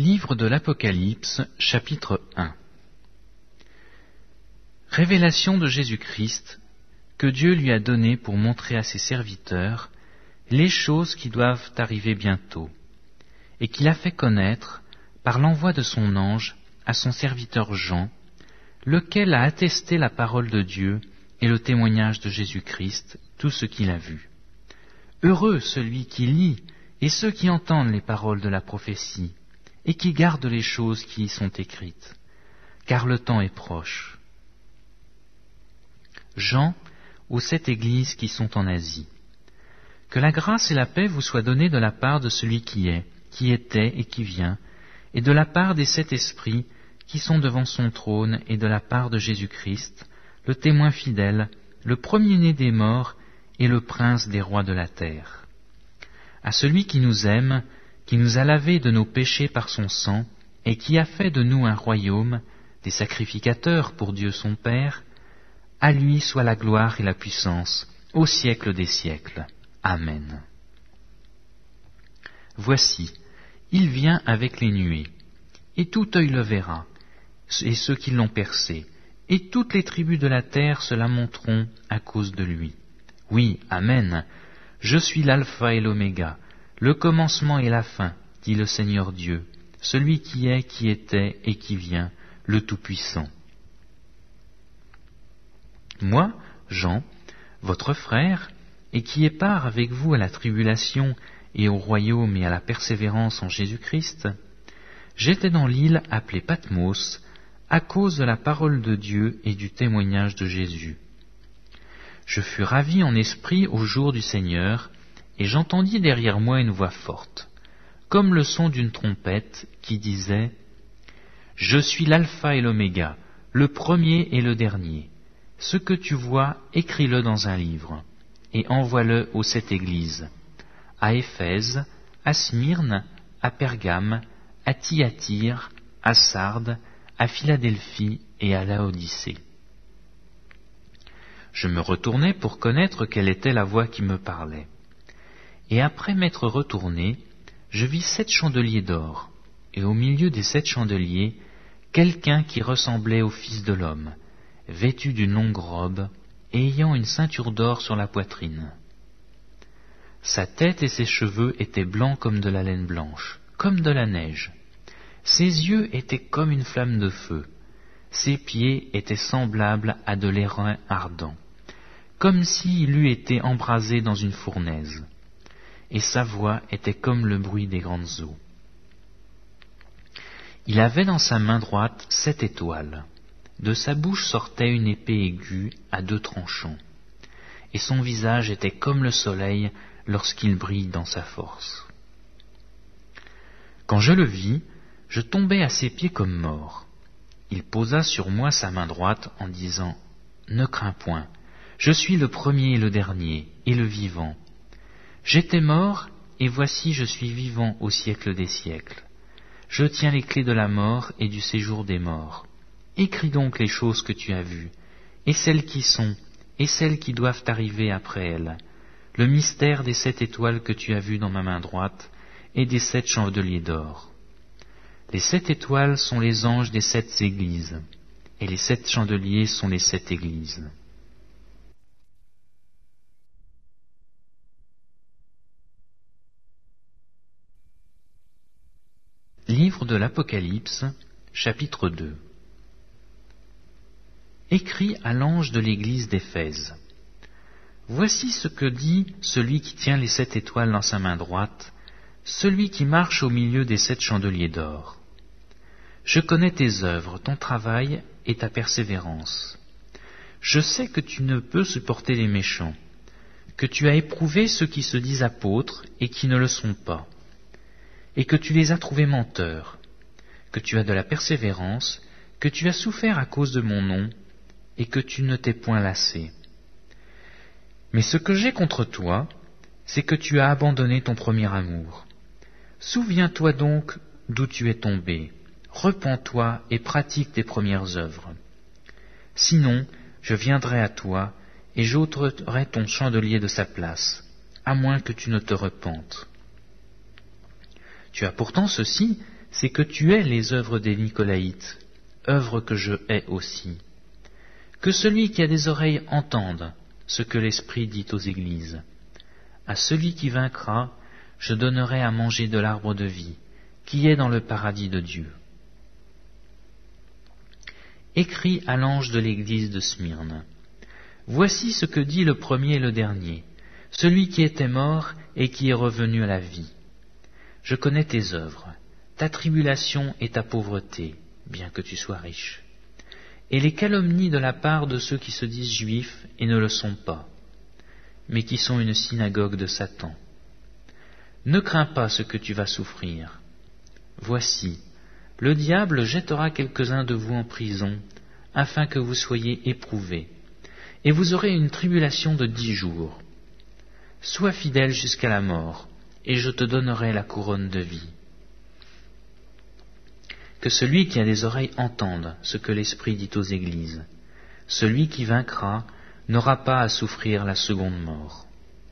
Livre de l'Apocalypse, chapitre 1. Révélation de Jésus-Christ, que Dieu lui a donnée pour montrer à ses serviteurs les choses qui doivent arriver bientôt, et qu'il a fait connaître par l'envoi de son ange à son serviteur Jean, lequel a attesté la parole de Dieu et le témoignage de Jésus-Christ, tout ce qu'il a vu. Heureux celui qui lit et ceux qui entendent les paroles de la prophétie, et qui gardent les choses qui y sont écrites, car le temps est proche. Jean, aux 7 églises qui sont en Asie. Que la grâce et la paix vous soient données de la part de celui qui est, qui était et qui vient, et de la part des 7 esprits qui sont devant son trône, et de la part de Jésus-Christ, le témoin fidèle, le premier-né des morts et le prince des rois de la terre. À celui qui nous aime, qui nous a lavés de nos péchés par son sang, et qui a fait de nous un royaume, des sacrificateurs pour Dieu son Père, à lui soit la gloire et la puissance, au siècle des siècles. Amen. Voici, il vient avec les nuées, et tout œil le verra, et ceux qui l'ont percé, et toutes les tribus de la terre se lamenteront à cause de lui. Oui, Amen. Je suis l'alpha et l'oméga, le commencement et la fin, dit le Seigneur Dieu, celui qui est, qui était et qui vient, le Tout-Puissant. Moi, Jean, votre frère, et qui ai part avec vous à la tribulation et au royaume et à la persévérance en Jésus-Christ, j'étais dans l'île appelée Patmos, à cause de la parole de Dieu et du témoignage de Jésus. Je fus ravi en esprit au jour du Seigneur, et j'entendis derrière moi une voix forte, comme le son d'une trompette, qui disait « Je suis l'alpha et l'oméga, le premier et le dernier. Ce que tu vois, écris-le dans un livre, et envoie-le aux 7 églises, à Éphèse, à Smyrne, à Pergame, à Thyatire, à Sardes, à Philadelphie et à Laodicée. » Je me retournai pour connaître quelle était la voix qui me parlait. Et après m'être retourné, je vis 7 chandeliers d'or, et au milieu des 7 chandeliers, quelqu'un qui ressemblait au Fils de l'homme, vêtu d'une longue robe, et ayant une ceinture d'or sur la poitrine. Sa tête et ses cheveux étaient blancs comme de la laine blanche, comme de la neige. Ses yeux étaient comme une flamme de feu. Ses pieds étaient semblables à de l'airain ardent, comme s'il eût été embrasé dans une fournaise. Et sa voix était comme le bruit des grandes eaux. Il avait dans sa main droite 7 étoiles. De sa bouche sortait une épée aiguë à 2 tranchants, et son visage était comme le soleil lorsqu'il brille dans sa force. Quand je le vis, je tombai à ses pieds comme mort. Il posa sur moi sa main droite en disant « Ne crains point, je suis le premier et le dernier, et le vivant. J'étais mort, et voici je suis vivant au siècle des siècles. Je tiens les clés de la mort et du séjour des morts. Écris donc les choses que tu as vues, et celles qui sont, et celles qui doivent arriver après elles, le mystère des 7 étoiles que tu as vues dans ma main droite, et des 7 chandeliers d'or. Les 7 étoiles sont les anges des 7 églises, et les 7 chandeliers sont les 7 églises. Livre de l'Apocalypse, chapitre 2. Écrit à l'ange de l'église d'Éphèse. Voici ce que dit celui qui tient les 7 étoiles dans sa main droite, celui qui marche au milieu des 7 chandeliers d'or. Je connais tes œuvres, ton travail et ta persévérance. Je sais que tu ne peux supporter les méchants, que tu as éprouvé ceux qui se disent apôtres et qui ne le sont pas, et que tu les as trouvés menteurs, que tu as de la persévérance, que tu as souffert à cause de mon nom, et que tu ne t'es point lassé. Mais ce que j'ai contre toi, c'est que tu as abandonné ton premier amour. Souviens-toi donc d'où tu es tombé, repens-toi et pratique tes premières œuvres. Sinon, je viendrai à toi, et j'ôterai ton chandelier de sa place, à moins que tu ne te repentes. Tu as pourtant ceci, c'est que tu hais les œuvres des Nicolaïtes, œuvres que je hais aussi. Que celui qui a des oreilles entende ce que l'Esprit dit aux églises. À celui qui vaincra, je donnerai à manger de l'arbre de vie, qui est dans le paradis de Dieu. Écris à l'ange de l'église de Smyrne. Voici ce que dit le premier et le dernier, celui qui était mort et qui est revenu à la vie. Je connais tes œuvres, ta tribulation et ta pauvreté, bien que tu sois riche, et les calomnies de la part de ceux qui se disent juifs et ne le sont pas, mais qui sont une synagogue de Satan. Ne crains pas ce que tu vas souffrir. Voici, le diable jettera quelques-uns de vous en prison, afin que vous soyez éprouvés, et vous aurez une tribulation de 10 jours. Sois fidèle jusqu'à la mort, et je te donnerai la couronne de vie. Que celui qui a des oreilles entende ce que l'Esprit dit aux églises. Celui qui vaincra n'aura pas à souffrir la seconde mort.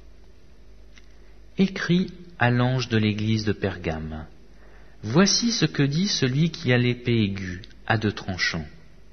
Écris à l'ange de l'église de Pergame. Voici ce que dit celui qui a l'épée aiguë à 2 tranchants.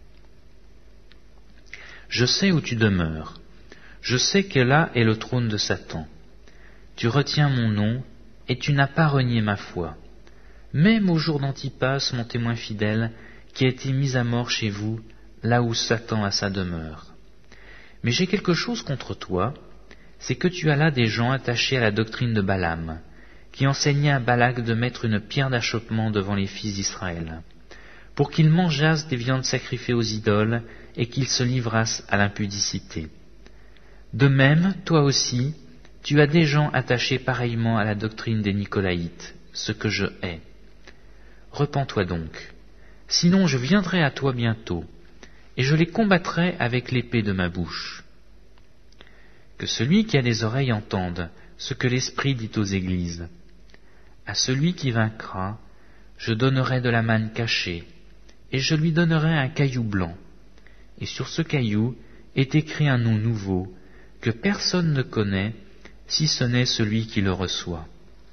Je sais où tu demeures. Je sais que là est le trône de Satan. Tu retiens mon nom, et tu n'as pas renié ma foi. Même au jour d'Antipas, mon témoin fidèle, qui a été mis à mort chez vous, là où Satan a sa demeure. Mais j'ai quelque chose contre toi, c'est que tu as là des gens attachés à la doctrine de Balaam, qui enseignait à Balak de mettre une pierre d'achoppement devant les fils d'Israël, pour qu'ils mangeassent des viandes sacrifiées aux idoles et qu'ils se livrassent à l'impudicité. De même, toi aussi, tu as des gens attachés pareillement à la doctrine des Nicolaïtes, ce que je hais. Repens-toi donc, sinon je viendrai à toi bientôt, et je les combattrai avec l'épée de ma bouche. Que celui qui a des oreilles entende ce que l'Esprit dit aux églises. À celui qui vaincra, je donnerai de la manne cachée, et je lui donnerai un caillou blanc, et sur ce caillou est écrit un nom nouveau, que personne ne connaît, si ce n'est celui qui le reçoit.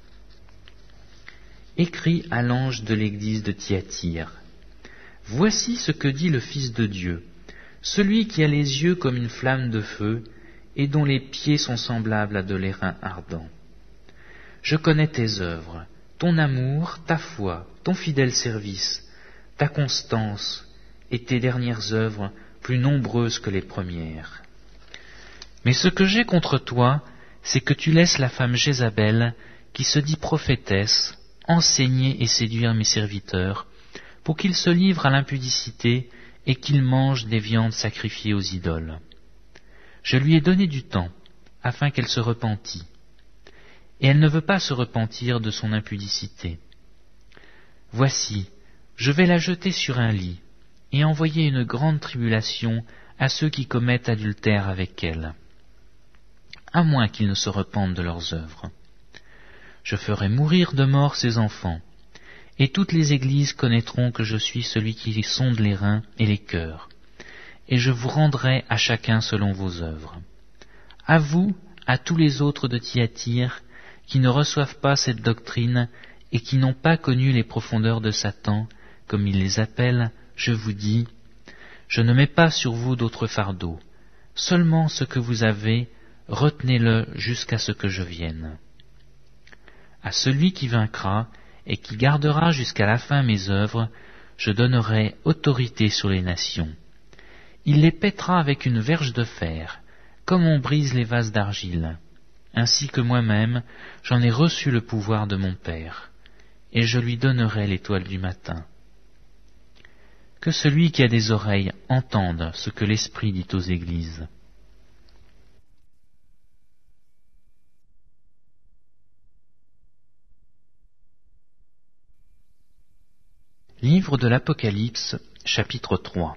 Écris à l'ange de l'église de Thyatire. Voici ce que dit le Fils de Dieu, celui qui a les yeux comme une flamme de feu, et dont les pieds sont semblables à de l'airain ardent. Je connais tes œuvres, ton amour, ta foi, ton fidèle service, ta constance, et tes dernières œuvres plus nombreuses que les premières. Mais ce que j'ai contre toi, c'est que tu laisses la femme Jézabel, qui se dit prophétesse, enseigner et séduire mes serviteurs, pour qu'ils se livrent à l'impudicité et qu'ils mangent des viandes sacrifiées aux idoles. Je lui ai donné du temps, afin qu'elle se repentît, et elle ne veut pas se repentir de son impudicité. Voici, je vais la jeter sur un lit, et envoyer une grande tribulation à ceux qui commettent adultère avec elle, à moins qu'ils ne se repentent de leurs œuvres. Je ferai mourir de mort ses enfants, et toutes les églises connaîtront que je suis celui qui sonde les reins et les cœurs, et je vous rendrai à chacun selon vos œuvres. À vous, à tous les autres de Thyatire, qui ne reçoivent pas cette doctrine et qui n'ont pas connu les profondeurs de Satan, comme il les appelle, je vous dis, je ne mets pas sur vous d'autre fardeau, seulement ce que vous avez, retenez-le jusqu'à ce que je vienne. À celui qui vaincra et qui gardera jusqu'à la fin mes œuvres, je donnerai autorité sur les nations. Il les pètera avec une verge de fer, comme on brise les vases d'argile. Ainsi que moi-même, j'en ai reçu le pouvoir de mon Père, et je lui donnerai l'étoile du matin. Que celui qui a des oreilles entende ce que l'Esprit dit aux églises. Livre de l'Apocalypse, chapitre 3.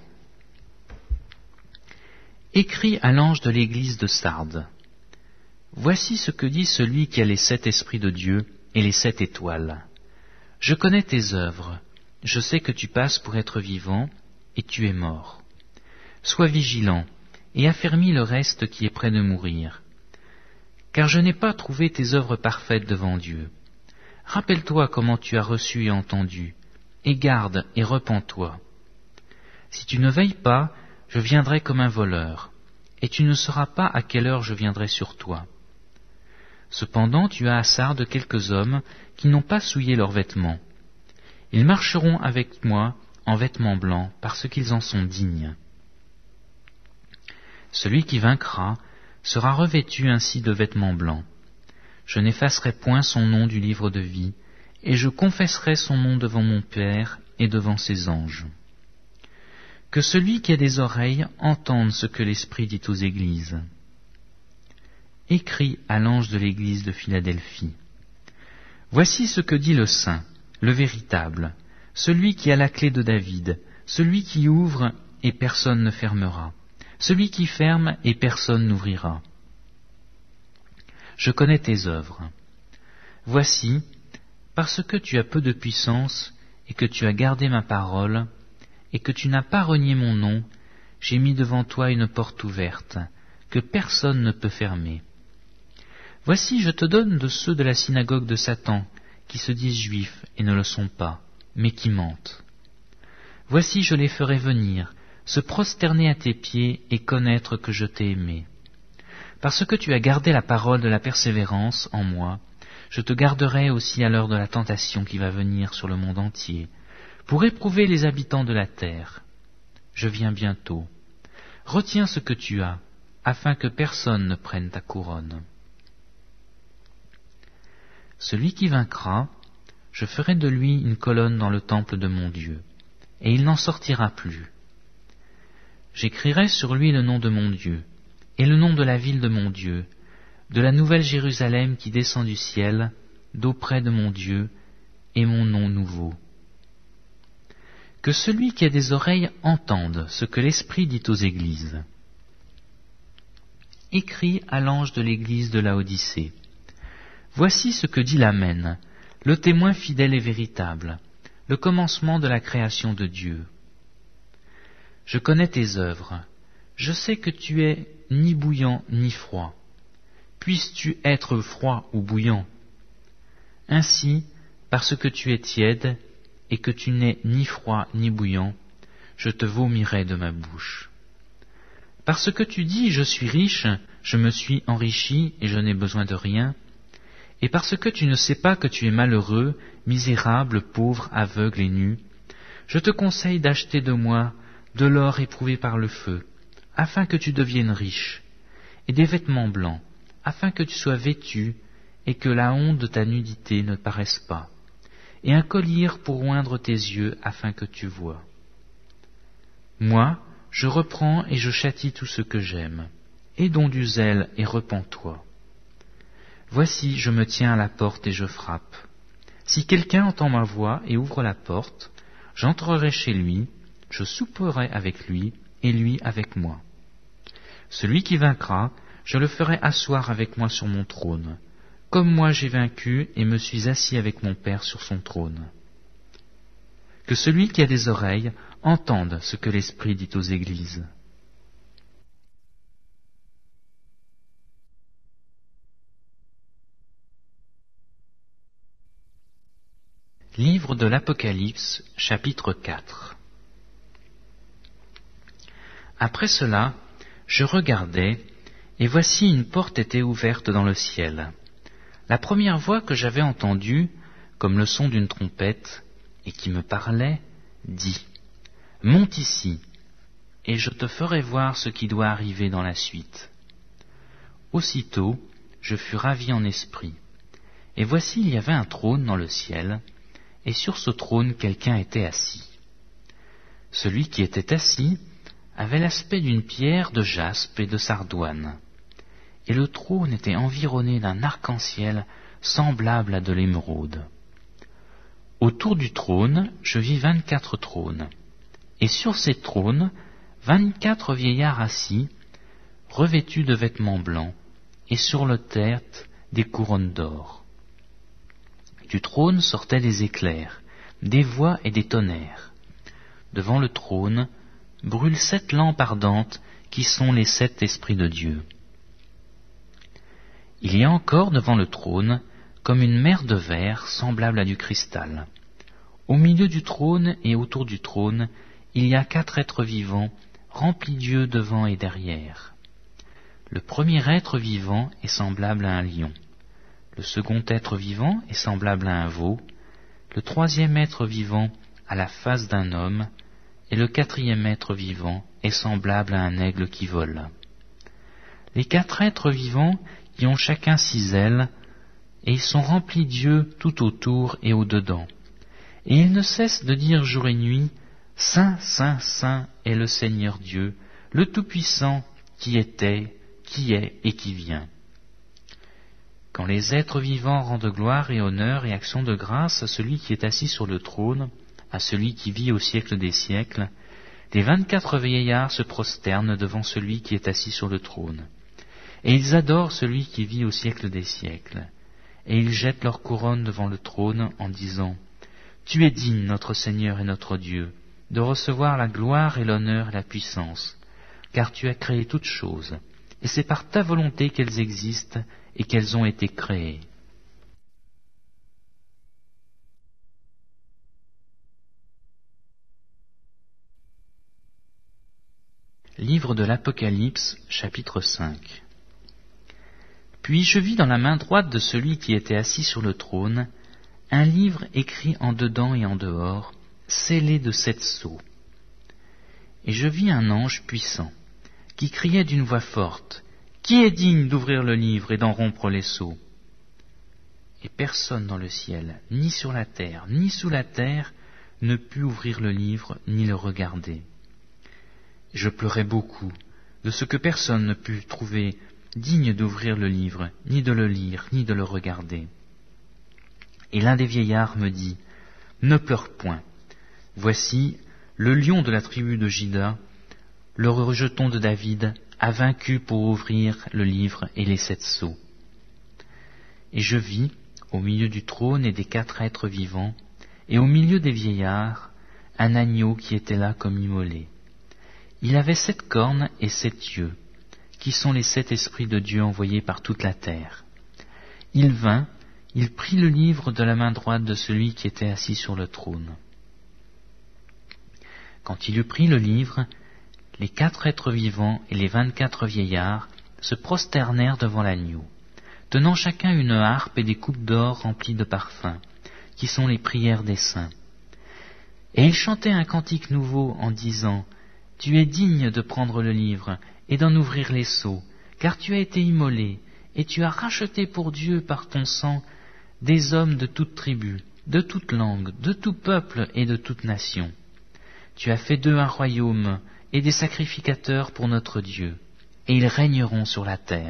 Écrit à l'ange de l'église de Sardes. Voici ce que dit celui qui a les 7 esprits de Dieu et les 7 étoiles. Je connais tes œuvres, je sais que tu passes pour être vivant, et tu es mort. Sois vigilant, et affermis le reste qui est près de mourir. Car je n'ai pas trouvé tes œuvres parfaites devant Dieu. Rappelle-toi comment tu as reçu et entendu, et garde et repens-toi. Si tu ne veilles pas, je viendrai comme un voleur, et tu ne sauras pas à quelle heure je viendrai sur toi. Cependant tu as assard de quelques hommes qui n'ont pas souillé leurs vêtements. Ils marcheront avec moi en vêtements blancs, parce qu'ils en sont dignes. Celui qui vaincra sera revêtu ainsi de vêtements blancs. Je n'effacerai point son nom du livre de vie, et je confesserai son nom devant mon Père et devant ses anges. Que celui qui a des oreilles entende ce que l'Esprit dit aux églises. Écris à l'ange de l'église de Philadelphie. Voici ce que dit le Saint, le véritable, celui qui a la clé de David, celui qui ouvre et personne ne fermera, celui qui ferme et personne n'ouvrira. Je connais tes œuvres. Voici, parce que tu as peu de puissance et que tu as gardé ma parole, et que tu n'as pas renié mon nom, j'ai mis devant toi une porte ouverte, que personne ne peut fermer. Voici, je te donne de ceux de la synagogue de Satan, qui se disent juifs et ne le sont pas, mais qui mentent. Voici, je les ferai venir, se prosterner à tes pieds et connaître que je t'ai aimé. Parce que tu as gardé la parole de la persévérance en moi, je te garderai aussi à l'heure de la tentation qui va venir sur le monde entier, pour éprouver les habitants de la terre. Je viens bientôt. Retiens ce que tu as, afin que personne ne prenne ta couronne. Celui qui vaincra, je ferai de lui une colonne dans le temple de mon Dieu, et il n'en sortira plus. J'écrirai sur lui le nom de mon Dieu, et le nom de la ville de mon Dieu, de la nouvelle Jérusalem qui descend du ciel, d'auprès de mon Dieu, et mon nom nouveau. Que celui qui a des oreilles entende ce que l'Esprit dit aux églises. Écris à l'ange de l'église de Laodicée. Voici ce que dit l'Amen, le témoin fidèle et véritable, le commencement de la création de Dieu. Je connais tes œuvres, je sais que tu es ni bouillant ni froid. Puisses-tu être froid ou bouillant? Ainsi, parce que tu es tiède, et que tu n'es ni froid ni bouillant, je te vomirai de ma bouche. Parce que tu dis, je suis riche, je me suis enrichi et je n'ai besoin de rien, et parce que tu ne sais pas que tu es malheureux, misérable, pauvre, aveugle et nu, je te conseille d'acheter de moi de l'or éprouvé par le feu, afin que tu deviennes riche, et des vêtements blancs, afin que tu sois vêtu, et que la honte de ta nudité ne paraisse pas, et un collier pour oindre tes yeux, afin que tu vois. Moi, je reprends et je châtie tout ce que j'aime. Aie donc du zèle et repens-toi. Voici, je me tiens à la porte et je frappe. Si quelqu'un entend ma voix et ouvre la porte, j'entrerai chez lui, je souperai avec lui, et lui avec moi. Celui qui vaincra, je le ferai asseoir avec moi sur mon trône, comme moi j'ai vaincu et me suis assis avec mon Père sur son trône. Que celui qui a des oreilles entende ce que l'Esprit dit aux églises. Livre de l'Apocalypse, chapitre 4. Après cela, je regardais, et voici une porte était ouverte dans le ciel. La première voix que j'avais entendue, comme le son d'une trompette, et qui me parlait, dit « Monte ici, et je te ferai voir ce qui doit arriver dans la suite. » Aussitôt, je fus ravi en esprit, et voici il y avait un trône dans le ciel, et sur ce trône quelqu'un était assis. Celui qui était assis avait l'aspect d'une pierre de jaspe et de sardoine, et le trône était environné d'un arc-en-ciel semblable à de l'émeraude. Autour du trône, je vis 24 trônes, et sur ces trônes, 24 vieillards assis, revêtus de vêtements blancs, et sur leur tête des couronnes d'or. Du trône sortaient des éclairs, des voix et des tonnerres. Devant le trône brûlent 7 lampes ardentes qui sont les 7 esprits de Dieu. Il y a encore devant le trône comme une mer de verre semblable à du cristal. Au milieu du trône et autour du trône, il y a 4 êtres vivants, remplis d'yeux devant et derrière. Le premier être vivant est semblable à un lion. Le second être vivant est semblable à un veau. Le troisième être vivant a la face d'un homme. Et le quatrième être vivant est semblable à un aigle qui vole. Les 4 êtres vivants y ont chacun 6 ailes, et ils sont remplis d'yeux tout autour et au-dedans. Et ils ne cessent de dire jour et nuit, « Saint, Saint, Saint est le Seigneur Dieu, le Tout-Puissant, qui était, qui est et qui vient. » Quand les êtres vivants rendent gloire et honneur et action de grâce à celui qui est assis sur le trône, à celui qui vit au siècle des siècles, les 24 vieillards se prosternent devant celui qui est assis sur le trône. Et ils adorent celui qui vit au siècle des siècles. Et ils jettent leur couronne devant le trône en disant, « Tu es digne, notre Seigneur et notre Dieu, de recevoir la gloire et l'honneur et la puissance, car tu as créé toutes choses, et c'est par ta volonté qu'elles existent et qu'elles ont été créées. » Livre de l'Apocalypse, chapitre 5. Puis je vis dans la main droite de celui qui était assis sur le trône un livre écrit en dedans et en dehors, scellé de 7 sceaux. Et je vis un ange puissant, qui criait d'une voix forte, « Qui est digne d'ouvrir le livre et d'en rompre les sceaux ?» Et personne dans le ciel, ni sur la terre, ni sous la terre, ne put ouvrir le livre, ni le regarder. Je pleurais beaucoup de ce que personne ne put trouver digne d'ouvrir le livre, ni de le lire, ni de le regarder. Et l'un des vieillards me dit, « Ne pleure point. Voici, le lion de la tribu de Juda, le rejeton de David, a vaincu pour ouvrir le livre et les 7 sceaux. » Et je vis, au milieu du trône et des 4 êtres vivants, et au milieu des vieillards, un agneau qui était là comme immolé. Il avait 7 cornes et 7 yeux, qui sont les 7 esprits de Dieu envoyés par toute la terre. Il vint, il prit le livre de la main droite de celui qui était assis sur le trône. Quand il eut pris le livre, les 4 êtres vivants et les 24 vieillards se prosternèrent devant l'agneau, tenant chacun une harpe et des coupes d'or remplies de parfums, qui sont les prières des saints. Et ils chantaient un cantique nouveau en disant, « Tu es digne de prendre le livre et d'en ouvrir les sceaux, car tu as été immolé, et tu as racheté pour Dieu par ton sang des hommes de toute tribu, de toute langue, de tout peuple et de toute nation. Tu as fait d'eux un royaume et des sacrificateurs pour notre Dieu, et ils régneront sur la terre. »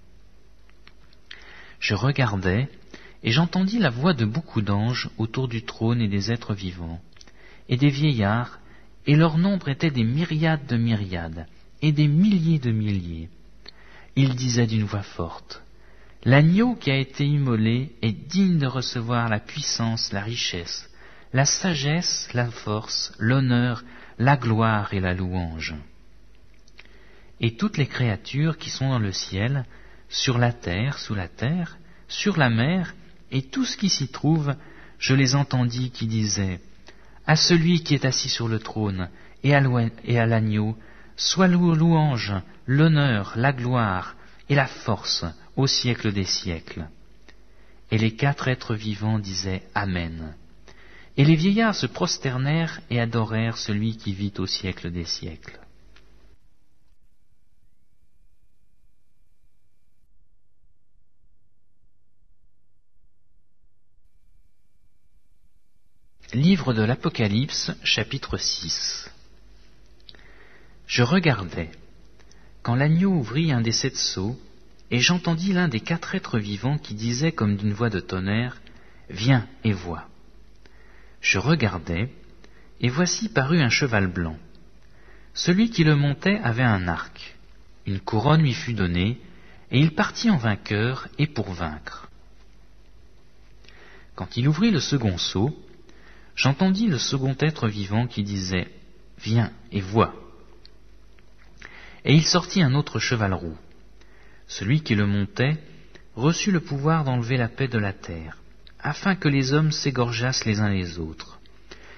Je regardai, et j'entendis la voix de beaucoup d'anges autour du trône et des êtres vivants, et des vieillards, et leur nombre était des myriades de myriades, et des milliers de milliers. Ils disaient d'une voix forte, « L'agneau qui a été immolé est digne de recevoir la puissance, la richesse, la sagesse, la force, l'honneur, la gloire et la louange. » Et toutes les créatures qui sont dans le ciel, sur la terre, sous la terre, sur la mer, et tout ce qui s'y trouve, je les entendis qui disaient, « À celui qui est assis sur le trône et à l'agneau, soit louange, l'honneur, la gloire et la force au siècle des siècles. » Et les 4 êtres vivants disaient « Amen. » Et les vieillards se prosternèrent et adorèrent celui qui vit au siècle des siècles. Livre de l'Apocalypse, chapitre 6. Je regardais, quand l'agneau ouvrit un des 7 sceaux, et j'entendis l'un des 4 êtres vivants qui disait comme d'une voix de tonnerre, « Viens et vois. » Je regardai, et voici parut un cheval blanc. Celui qui le montait avait un arc. Une couronne lui fut donnée, et il partit en vainqueur et pour vaincre. Quand il ouvrit le second sceau, j'entendis le second être vivant qui disait, « Viens et vois. » Et il sortit un autre cheval roux. Celui qui le montait reçut le pouvoir d'enlever la paix de la terre, afin que les hommes s'égorgeassent les uns les autres.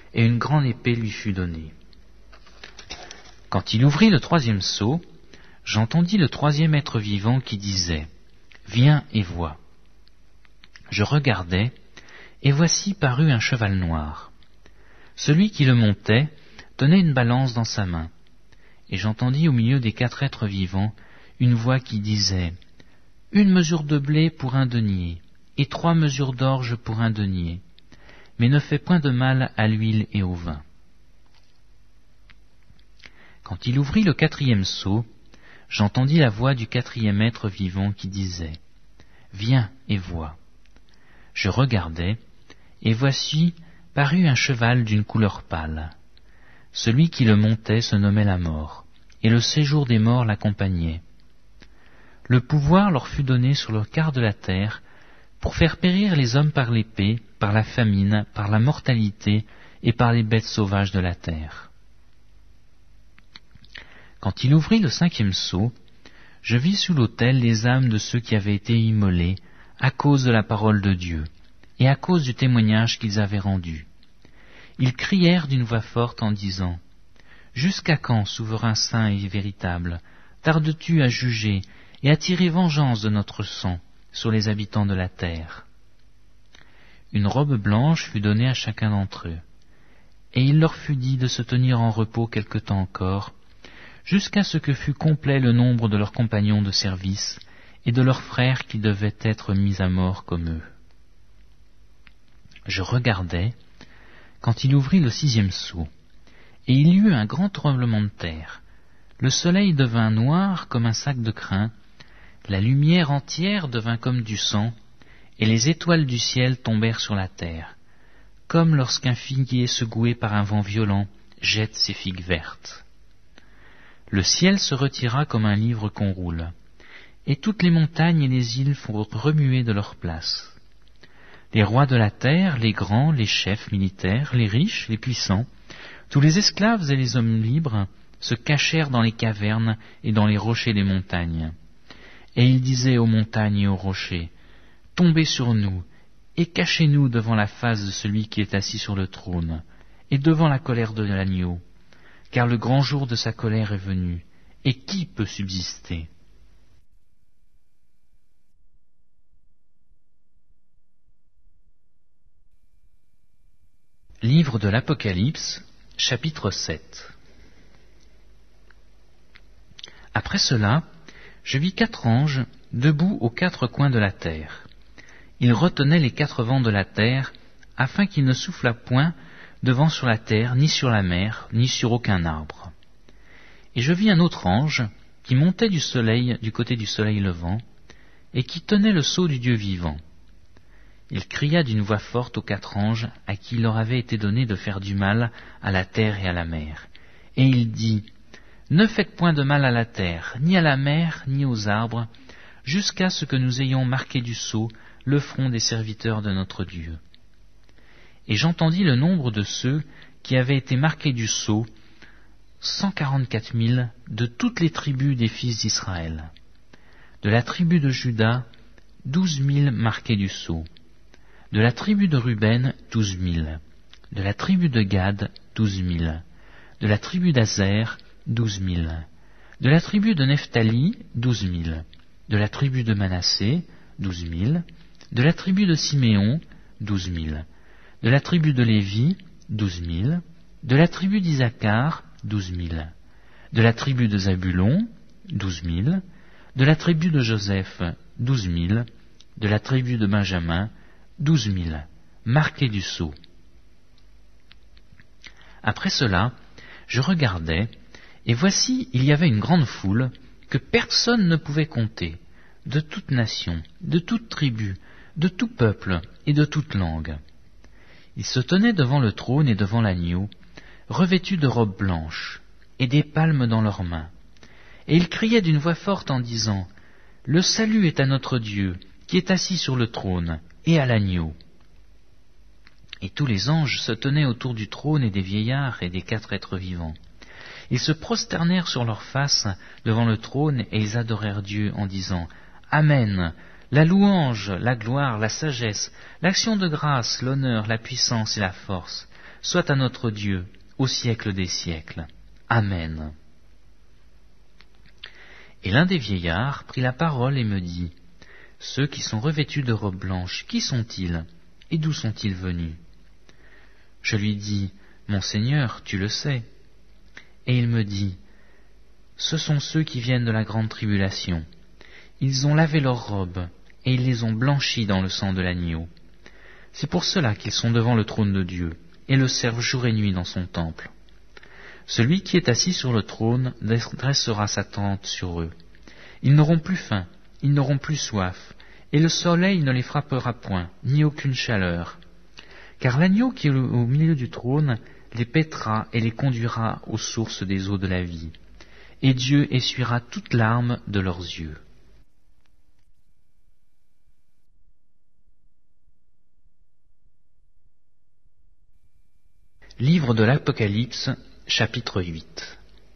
et une grande épée lui fut donnée. Quand il ouvrit le 3e sceau, j'entendis le 3e être vivant qui disait « Viens et vois ». Je regardai, et voici parut un cheval noir. Celui qui le montait tenait une balance dans sa main, et j'entendis au milieu des 4 êtres vivants une voix qui disait « 1 mesure de blé pour 1 denier, et 3 mesures d'orge pour 1 denier, mais ne fais point de mal à l'huile et au vin. » Quand il ouvrit le 4e sceau, j'entendis la voix du 4e être vivant qui disait « Viens et vois ». Je regardai, et voici parut un cheval d'une couleur pâle. Celui qui le montait se nommait la mort, et le séjour des morts l'accompagnait. Le pouvoir leur fut donné sur le quart de la terre, pour faire périr les hommes par l'épée, par la famine, par la mortalité et par les bêtes sauvages de la terre. Quand il ouvrit le 5e sceau, je vis sous l'autel les âmes de ceux qui avaient été immolés à cause de la parole de Dieu et à cause du témoignage qu'ils avaient rendu. Ils crièrent d'une voix forte en disant « Jusqu'à quand, souverain saint et véritable, tardes-tu à juger et à tirer vengeance de notre sang sur les habitants de la terre ?» Une robe blanche fut donnée à chacun d'entre eux, et il leur fut dit de se tenir en repos quelque temps encore, jusqu'à ce que fût complet le nombre de leurs compagnons de service et de leurs frères qui devaient être mis à mort comme eux. Je regardai, quand il ouvrit le 6e sceau, et il y eut un grand tremblement de terre. Le soleil devint noir comme un sac de crin, la lumière entière devint comme du sang, et les étoiles du ciel tombèrent sur la terre, comme lorsqu'un figuier secoué par un vent violent jette ses figues vertes. Le ciel se retira comme un livre qu'on roule, et toutes les montagnes et les îles furent remuées de leur place. Les rois de la terre, les grands, les chefs militaires, les riches, les puissants, tous les esclaves et les hommes libres se cachèrent dans les cavernes et dans les rochers des montagnes. Et ils disaient aux montagnes et aux rochers, « Tombez sur nous, et cachez-nous devant la face de celui qui est assis sur le trône, et devant la colère de l'agneau, car le grand jour de sa colère est venu, et qui peut subsister ?» Livre de l'Apocalypse, chapitre 7. Après cela, je vis 4 anges debout aux 4 coins de la terre. Ils retenaient les 4 vents de la terre, afin qu'il ne soufflât point de vent sur la terre, ni sur la mer, ni sur aucun arbre. Et je vis un autre ange qui montait du soleil, du côté du soleil levant, et qui tenait le sceau du Dieu vivant. Il cria d'une voix forte aux 4 anges à qui il leur avait été donné de faire du mal à la terre et à la mer. Et il dit, « Ne faites point de mal à la terre, ni à la mer, ni aux arbres, jusqu'à ce que nous ayons marqué du sceau le front des serviteurs de notre Dieu. » Et j'entendis le nombre de ceux qui avaient été marqués du sceau, 144 000 de toutes les tribus des fils d'Israël. De la tribu de Juda, 12 000 marqués du sceau. De la tribu de Ruben, 12 000. De la tribu de Gad, 12 000. De la tribu d'Azer, 12 000. De la tribu de Nephtali, 12 000. De la tribu de Manassé, 12 000. De la tribu de Siméon, 12 000. De la tribu de Lévi, 12 000. De la tribu d'Isaacar, 12 000. De la tribu de Zabulon, 12 000. De la tribu de Joseph, 12 000. De la tribu de Benjamin, 12 000, marqués du sceau. Après cela, je regardai, et voici, il y avait une grande foule que personne ne pouvait compter, de toute nation, de toute tribu, de tout peuple et de toute langue. Ils se tenaient devant le trône et devant l'agneau, revêtus de robes blanches, et des palmes dans leurs mains. Et ils criaient d'une voix forte en disant, « Le salut est à notre Dieu, qui est assis sur le trône, et à l'agneau. » Et tous les anges se tenaient autour du trône et des vieillards et des 4 êtres vivants. Ils se prosternèrent sur leurs faces devant le trône et ils adorèrent Dieu en disant « Amen, la louange, la gloire, la sagesse, l'action de grâce, l'honneur, la puissance et la force soit à notre Dieu, au siècle des siècles. Amen. Et l'un des vieillards prit la parole et me dit, ceux qui sont revêtus de robes blanches, qui sont-ils, et d'où sont-ils venus? Je lui dis, mon Seigneur, tu le sais. Et il me dit, ce sont ceux qui viennent de la grande tribulation. Ils ont lavé leurs robes, et ils les ont blanchies dans le sang de l'agneau. C'est pour cela qu'ils sont devant le trône de Dieu, et le servent jour et nuit dans son temple. Celui qui est assis sur le trône dressera sa tente sur eux. Ils n'auront plus faim, ils n'auront plus soif, et le soleil ne les frappera point, ni aucune chaleur. Car l'agneau qui est au milieu du trône les paîtra et les conduira aux sources des eaux de la vie. Et Dieu essuiera toute larme de leurs yeux. Livre de l'Apocalypse, chapitre 8.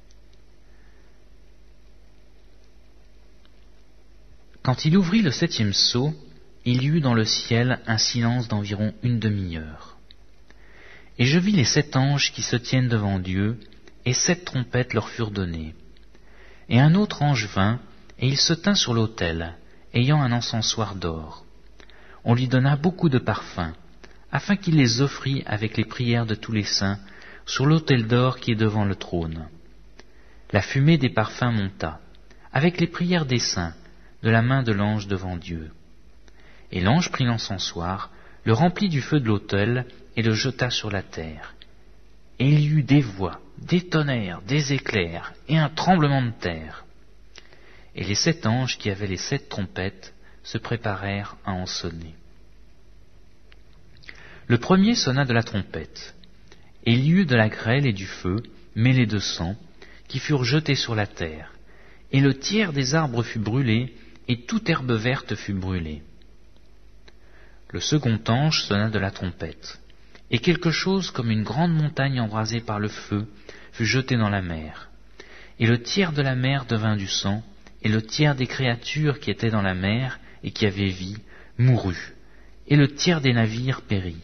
Quand il ouvrit le 7e sceau, il y eut dans le ciel un silence d'environ une demi-heure. Et je vis les 7 anges qui se tiennent devant Dieu, et 7 trompettes leur furent données. Et un autre ange vint, et il se tint sur l'autel, ayant un encensoir d'or. On lui donna beaucoup de parfums, afin qu'il les offrît avec les prières de tous les saints, sur l'autel d'or qui est devant le trône. La fumée des parfums monta, avec les prières des saints, de la main de l'ange devant Dieu. Et l'ange prit l'encensoir, le remplit du feu de l'autel, et le jeta sur la terre. Et il y eut des voix, des tonnerres, des éclairs, et un tremblement de terre. Et les 7 anges qui avaient les 7 trompettes se préparèrent à en sonner. Le premier sonna de la trompette, et il y eut de la grêle et du feu, mêlés de sang, qui furent jetés sur la terre, et le tiers des arbres fut brûlé, et toute herbe verte fut brûlée. Le second ange sonna de la trompette, et quelque chose comme une grande montagne embrasée par le feu fut jetée dans la mer. Et le tiers de la mer devint du sang, et le tiers des créatures qui étaient dans la mer et qui avaient vie mourut, et le tiers des navires périt.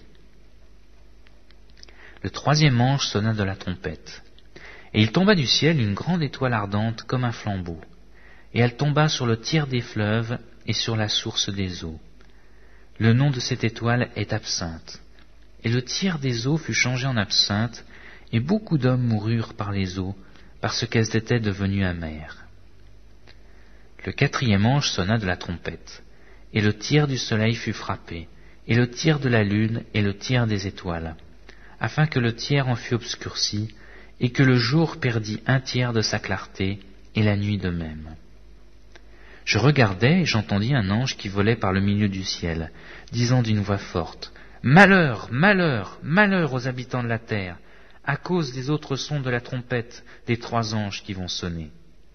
Le troisième ange sonna de la trompette, et il tomba du ciel une grande étoile ardente comme un flambeau, et elle tomba sur le tiers des fleuves et sur la source des eaux. Le nom de cette étoile est Absinthe. Et le tiers des eaux fut changé en absinthe, et beaucoup d'hommes moururent par les eaux, parce qu'elles étaient devenues amères. Le quatrième ange sonna de la trompette, et le tiers du soleil fut frappé, et le tiers de la lune, et le tiers des étoiles, afin que le tiers en fût obscurci, et que le jour perdît un tiers de sa clarté, et la nuit de même. Je regardai, et j'entendis un ange qui volait par le milieu du ciel, disant d'une voix forte, « Malheur, malheur, malheur aux habitants de la terre, à cause des autres sons de la trompette des 3 anges qui vont sonner. »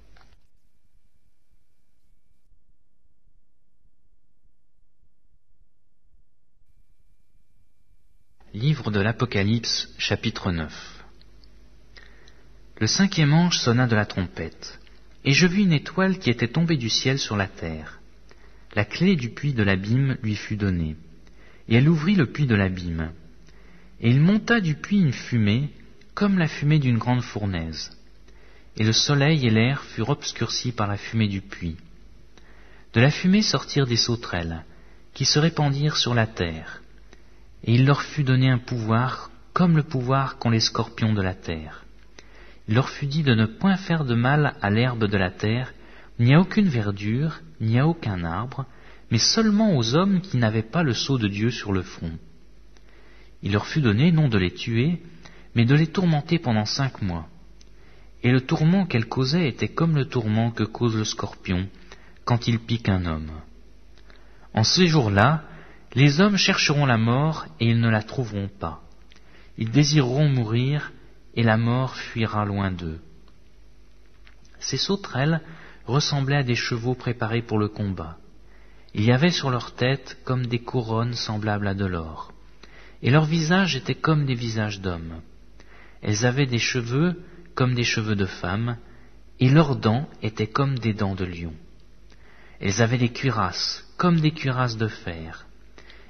Livre de l'Apocalypse, chapitre 9. Le 5e ange sonna de la trompette, et je vis une étoile qui était tombée du ciel sur la terre. La clé du puits de l'abîme lui fut donnée, et elle ouvrit le puits de l'abîme. Et il monta du puits une fumée, comme la fumée d'une grande fournaise. Et le soleil et l'air furent obscurcis par la fumée du puits. De la fumée sortirent des sauterelles, qui se répandirent sur la terre. Et il leur fut donné un pouvoir, comme le pouvoir qu'ont les scorpions de la terre. Il leur fut dit de ne point faire de mal à l'herbe de la terre, ni à aucune verdure, ni à aucun arbre, mais seulement aux hommes qui n'avaient pas le sceau de Dieu sur le front. Il leur fut donné non de les tuer, mais de les tourmenter pendant 5 mois. Et le tourment qu'elles causaient était comme le tourment que cause le scorpion quand il pique un homme. En ces jours-là, les hommes chercheront la mort et ils ne la trouveront pas. Ils désireront mourir et la mort fuira loin d'eux. Ces sauterelles ressemblaient à des chevaux préparés pour le combat. Il y avait sur leur tête comme des couronnes semblables à de l'or, et leurs visages étaient comme des visages d'hommes. Elles avaient des cheveux comme des cheveux de femmes, et leurs dents étaient comme des dents de lion. Elles avaient des cuirasses comme des cuirasses de fer,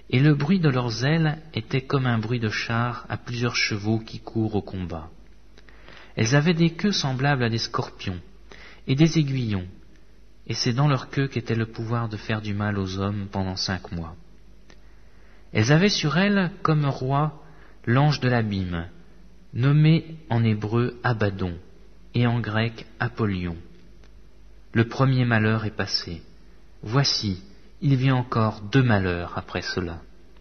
et le bruit de leurs ailes était comme un bruit de chars à plusieurs chevaux qui courent au combat. Elles avaient des queues semblables à des scorpions, et des aiguillons, et c'est dans leur queue qu'était le pouvoir de faire du mal aux hommes pendant 5 mois. Elles avaient sur elles comme roi l'ange de l'abîme, nommé en hébreu Abaddon, et en grec Apollyon. Le premier malheur est passé. Voici, il vient encore 2 malheurs après cela.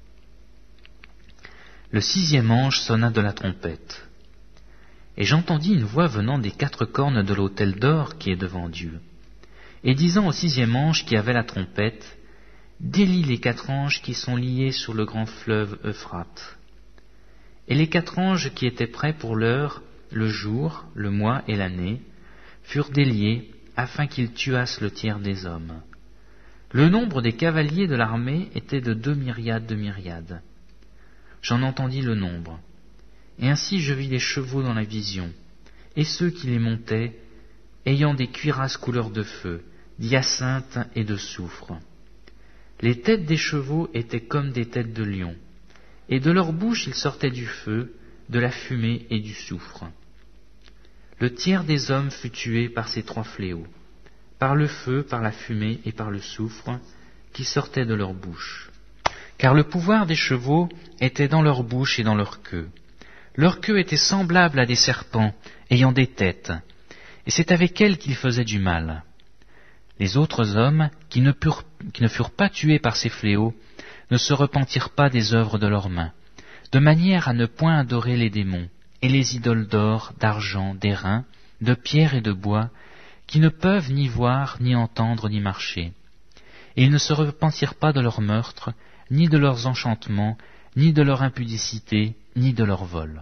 Le 6e ange sonna de la trompette. Et j'entendis une voix venant des 4 cornes de l'autel d'or qui est devant Dieu, et disant au 6e ange qui avait la trompette, « Délie les 4 anges qui sont liés sur le grand fleuve Euphrate. » Et les 4 anges qui étaient prêts pour l'heure, le jour, le mois et l'année, furent déliés afin qu'ils tuassent le tiers des hommes. Le nombre des cavaliers de l'armée était de 2 myriades de myriades. J'en entendis le nombre. Et ainsi je vis les chevaux dans la vision, et ceux qui les montaient, ayant des cuirasses couleur de feu, d'hyacinthe et de soufre. Les têtes des chevaux étaient comme des têtes de lions, et de leur bouche il sortait du feu, de la fumée et du soufre. Le tiers des hommes fut tué par ces 3 fléaux, par le feu, par la fumée et par le soufre, qui sortaient de leur bouche. Car le pouvoir des chevaux était dans leur bouche et dans leur queue. Leur queue était semblable à des serpents, ayant des têtes, et c'est avec elles qu'ils faisaient du mal. Les autres hommes, qui ne furent pas tués par ces fléaux, ne se repentirent pas des œuvres de leurs mains, de manière à ne point adorer les démons, et les idoles d'or, d'argent, d'airain, de pierre et de bois, qui ne peuvent ni voir, ni entendre, ni marcher. Et ils ne se repentirent pas de leurs meurtres, ni de leurs enchantements, ni de leur impudicité, ni de leur vol.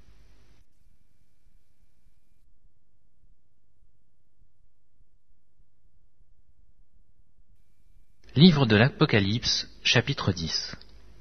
Livre de l'Apocalypse, chapitre 10.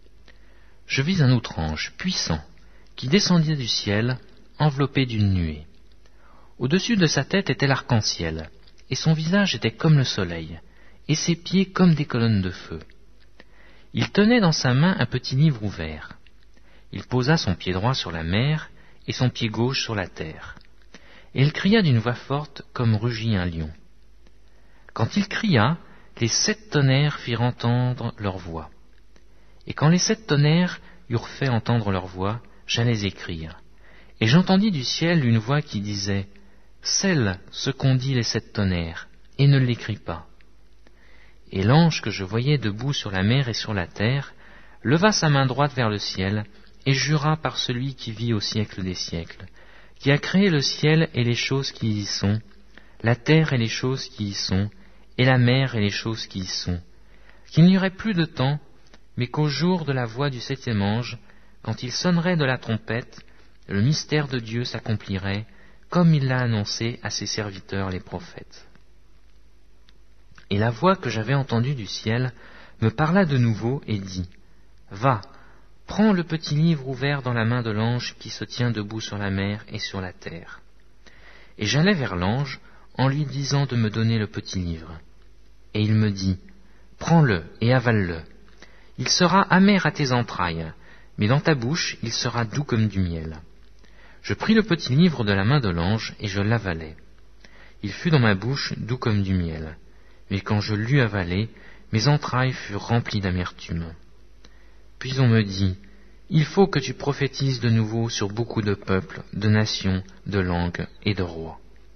Je vis un autre ange, puissant, qui descendait du ciel, enveloppé d'une nuée. Au-dessus de sa tête était l'arc-en-ciel, et son visage était comme le soleil, et ses pieds comme des colonnes de feu. Il tenait dans sa main un petit livre ouvert. Il posa son pied droit sur la mer, et son pied gauche sur la terre. Et il cria d'une voix forte, comme rugit un lion. Quand il cria, les 7 tonnerres firent entendre leur voix. Et quand les 7 tonnerres eurent fait entendre leur voix, j'allais écrire. Et j'entendis du ciel une voix qui disait, « Scelle ce qu'ont dit les 7 tonnerres, et ne l'écris pas. » Et l'ange que je voyais debout sur la mer et sur la terre, leva sa main droite vers le ciel, et jura par celui qui vit au siècle des siècles, qui a créé le ciel et les choses qui y sont, la terre et les choses qui y sont, et la mer et les choses qui y sont, qu'il n'y aurait plus de temps, mais qu'au jour de la voix du 7e ange, quand il sonnerait de la trompette, le mystère de Dieu s'accomplirait, comme il l'a annoncé à ses serviteurs les prophètes. Et la voix que j'avais entendue du ciel me parla de nouveau et dit, « Va, prends le petit livre ouvert dans la main de l'ange qui se tient debout sur la mer et sur la terre. » Et j'allai vers l'ange en lui disant de me donner le petit livre. Et il me dit, « Prends-le et avale-le. Il sera amer à tes entrailles, mais dans ta bouche il sera doux comme du miel. » Je pris le petit livre de la main de l'ange et je l'avalai. Il fut dans ma bouche doux comme du miel, mais quand je l'eus avalé, mes entrailles furent remplies d'amertume. Puis on me dit, « Il faut que tu prophétises de nouveau sur beaucoup de peuples, de nations, de langues et de rois. »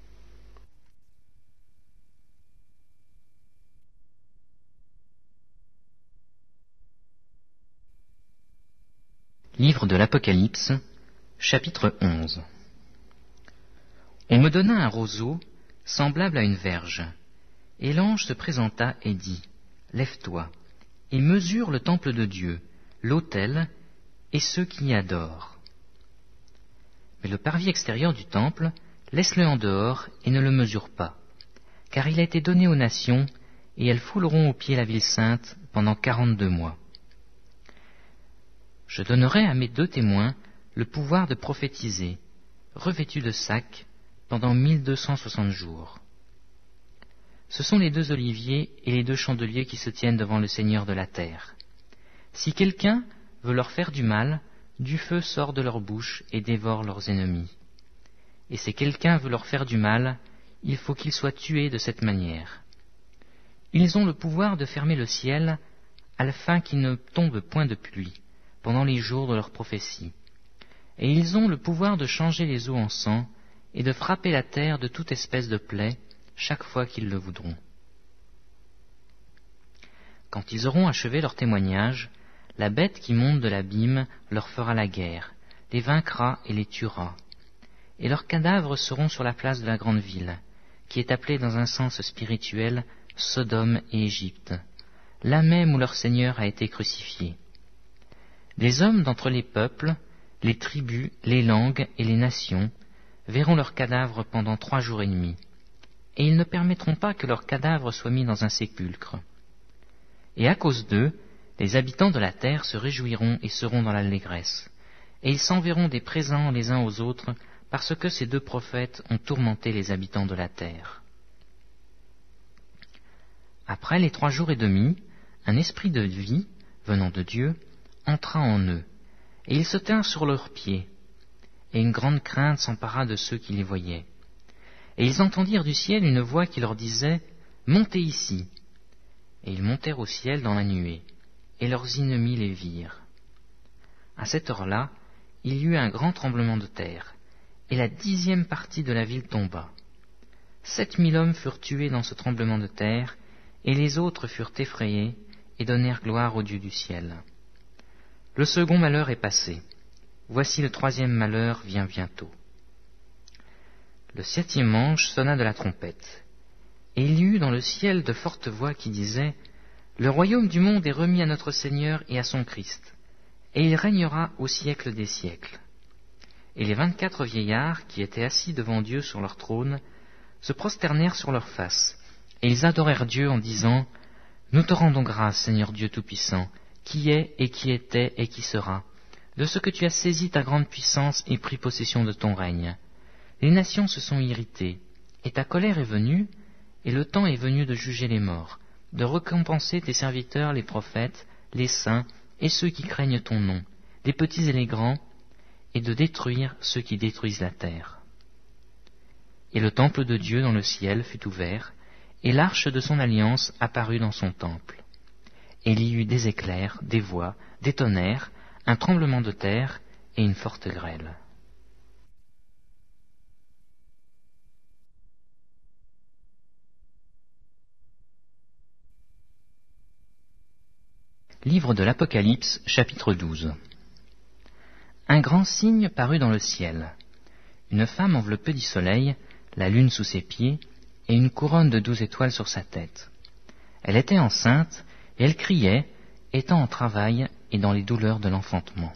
Livre de l'Apocalypse, chapitre 11. On me donna un roseau semblable à une verge, et l'ange se présenta et dit, « Lève-toi, et mesure le temple de Dieu, l'autel, et ceux qui y adorent. Mais le parvis extérieur du temple, laisse-le en dehors et ne le mesure pas, car il a été donné aux nations, et elles fouleront aux pieds la ville sainte pendant 42 mois. Je donnerai à mes 2 témoins le pouvoir de prophétiser, revêtus de sacs, pendant 1260 jours. Ce sont les 2 oliviers et les 2 chandeliers qui se tiennent devant le Seigneur de la terre. Si quelqu'un veut leur faire du mal, du feu sort de leur bouche et dévore leurs ennemis. Et si quelqu'un veut leur faire du mal, il faut qu'ils soient tués de cette manière. Ils ont le pouvoir de fermer le ciel, afin qu'il ne tombe point de pluie, pendant les jours de leur prophétie. Et ils ont le pouvoir de changer les eaux en sang, et de frapper la terre de toute espèce de plaie, chaque fois qu'ils le voudront. Quand ils auront achevé leur témoignage, la bête qui monte de l'abîme leur fera la guerre, les vaincra et les tuera. Et leurs cadavres seront sur la place de la grande ville, qui est appelée dans un sens spirituel Sodome et Égypte, là même où leur Seigneur a été crucifié. Les hommes d'entre les peuples, les tribus, les langues et les nations verront leurs cadavres pendant 3 jours et demi, et ils ne permettront pas que leurs cadavres soient mis dans un sépulcre. Et à cause d'eux, les habitants de la terre se réjouiront et seront dans l'allégresse, et ils s'enverront des présents les uns aux autres, parce que ces 2 prophètes ont tourmenté les habitants de la terre. Après les 3 jours et demi, un esprit de vie, venant de Dieu, entra en eux, et ils se tinrent sur leurs pieds, et une grande crainte s'empara de ceux qui les voyaient. Et ils entendirent du ciel une voix qui leur disait « Montez ici !» Et ils montèrent au ciel dans la nuée, et leurs ennemis les virent. À cette heure-là, il y eut un grand tremblement de terre, et la 10e partie de la ville tomba. 7000 hommes furent tués dans ce tremblement de terre, et les autres furent effrayés, et donnèrent gloire au Dieu du ciel. Le second malheur est passé. Voici le 3e malheur vient bientôt. Le 7e ange sonna de la trompette, et il y eut dans le ciel de fortes voix qui disaient « Le royaume du monde est remis à notre Seigneur et à son Christ, et il régnera au siècle des siècles. » Et les 24 vieillards qui étaient assis devant Dieu sur leur trône se prosternèrent sur leurs faces, et ils adorèrent Dieu en disant « Nous te rendons grâce, Seigneur Dieu Tout-Puissant, qui est et qui était et qui sera, de ce que tu as saisi ta grande puissance et pris possession de ton règne. Les nations se sont irritées, et ta colère est venue, et le temps est venu de juger les morts, de récompenser tes serviteurs les prophètes, les saints et ceux qui craignent ton nom, les petits et les grands, et de détruire ceux qui détruisent la terre. » Et le temple de Dieu dans le ciel fut ouvert, et l'arche de son alliance apparut dans son temple. Et il y eut des éclairs, des voix, des tonnerres, un tremblement de terre et une forte grêle. Livre de l'Apocalypse, chapitre 12. Un grand signe parut dans le ciel. Une femme enveloppée du soleil, la lune sous ses pieds, et une couronne de 12 étoiles sur sa tête. Elle était enceinte, et elle criait, étant en travail et dans les douleurs de l'enfantement.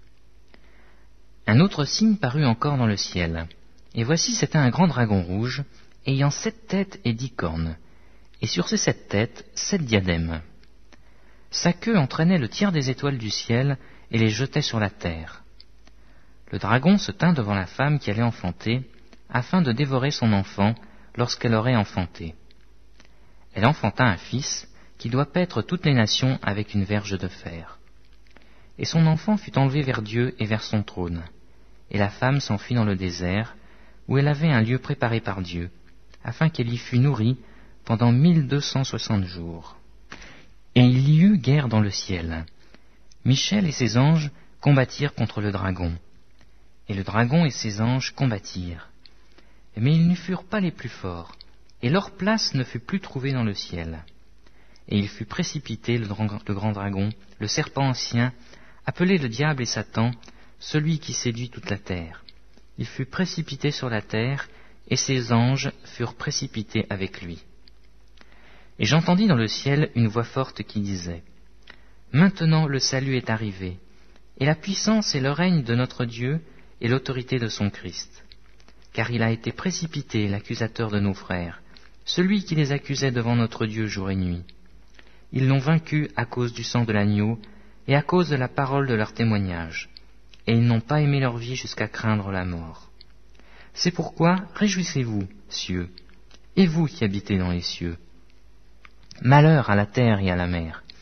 Un autre signe parut encore dans le ciel, et voici c'était un grand dragon rouge, ayant 7 têtes et 10 cornes, et sur ces 7 têtes 7 diadèmes. Sa queue entraînait le tiers des étoiles du ciel et les jetait sur la terre. Le dragon se tint devant la femme qui allait enfanter, afin de dévorer son enfant lorsqu'elle aurait enfanté. Elle enfanta un fils, qui doit paître toutes les nations avec une verge de fer. Et son enfant fut enlevé vers Dieu et vers son trône, et la femme s'enfuit dans le désert, où elle avait un lieu préparé par Dieu, afin qu'elle y fût nourrie pendant 1260 jours. Et il y eut guerre dans le ciel. Michel et ses anges combattirent contre le dragon, et le dragon et ses anges combattirent. Mais ils ne furent pas les plus forts, et leur place ne fut plus trouvée dans le ciel. Et il fut précipité, le grand dragon, le serpent ancien, appelé le diable et Satan, celui qui séduit toute la terre. Il fut précipité sur la terre, et ses anges furent précipités avec lui. Et j'entendis dans le ciel une voix forte qui disait « Maintenant le salut est arrivé, et la puissance et le règne de notre Dieu et l'autorité de son Christ. Car il a été précipité, l'accusateur de nos frères, celui qui les accusait devant notre Dieu jour et nuit. Ils l'ont vaincu à cause du sang de l'agneau et à cause de la parole de leur témoignage, et ils n'ont pas aimé leur vie jusqu'à craindre la mort. C'est pourquoi réjouissez-vous, cieux, et vous qui habitez dans les cieux. Malheur à la terre et à la mer,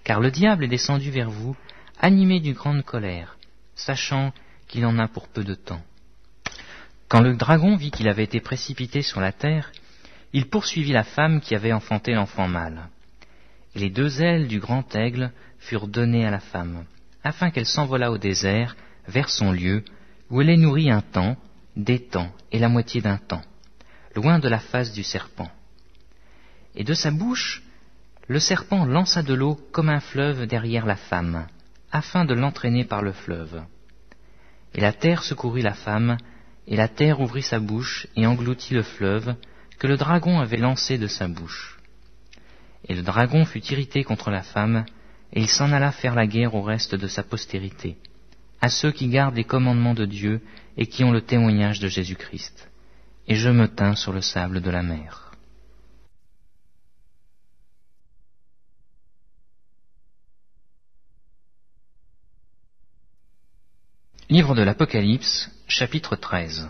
car le diable est descendu vers vous, animé d'une grande colère, sachant qu'il en a pour peu de temps. Quand le dragon vit qu'il avait été précipité sur la terre, il poursuivit la femme qui avait enfanté l'enfant mâle. Et les 2 ailes du grand aigle furent données à la femme, afin qu'elle s'envolât au désert, vers son lieu, où elle est nourrie un temps, des temps et la moitié d'un temps, loin de la face du serpent. Et de sa bouche, le serpent lança de l'eau comme un fleuve derrière la femme, afin de l'entraîner par le fleuve. Et la terre secourut la femme, et la terre ouvrit sa bouche et engloutit le fleuve que le dragon avait lancé de sa bouche. Et le dragon fut irrité contre la femme, et il s'en alla faire la guerre au reste de sa postérité, à ceux qui gardent les commandements de Dieu et qui ont le témoignage de Jésus-Christ. Et je me tins sur le sable de la mer. Livre de l'Apocalypse, chapitre 13.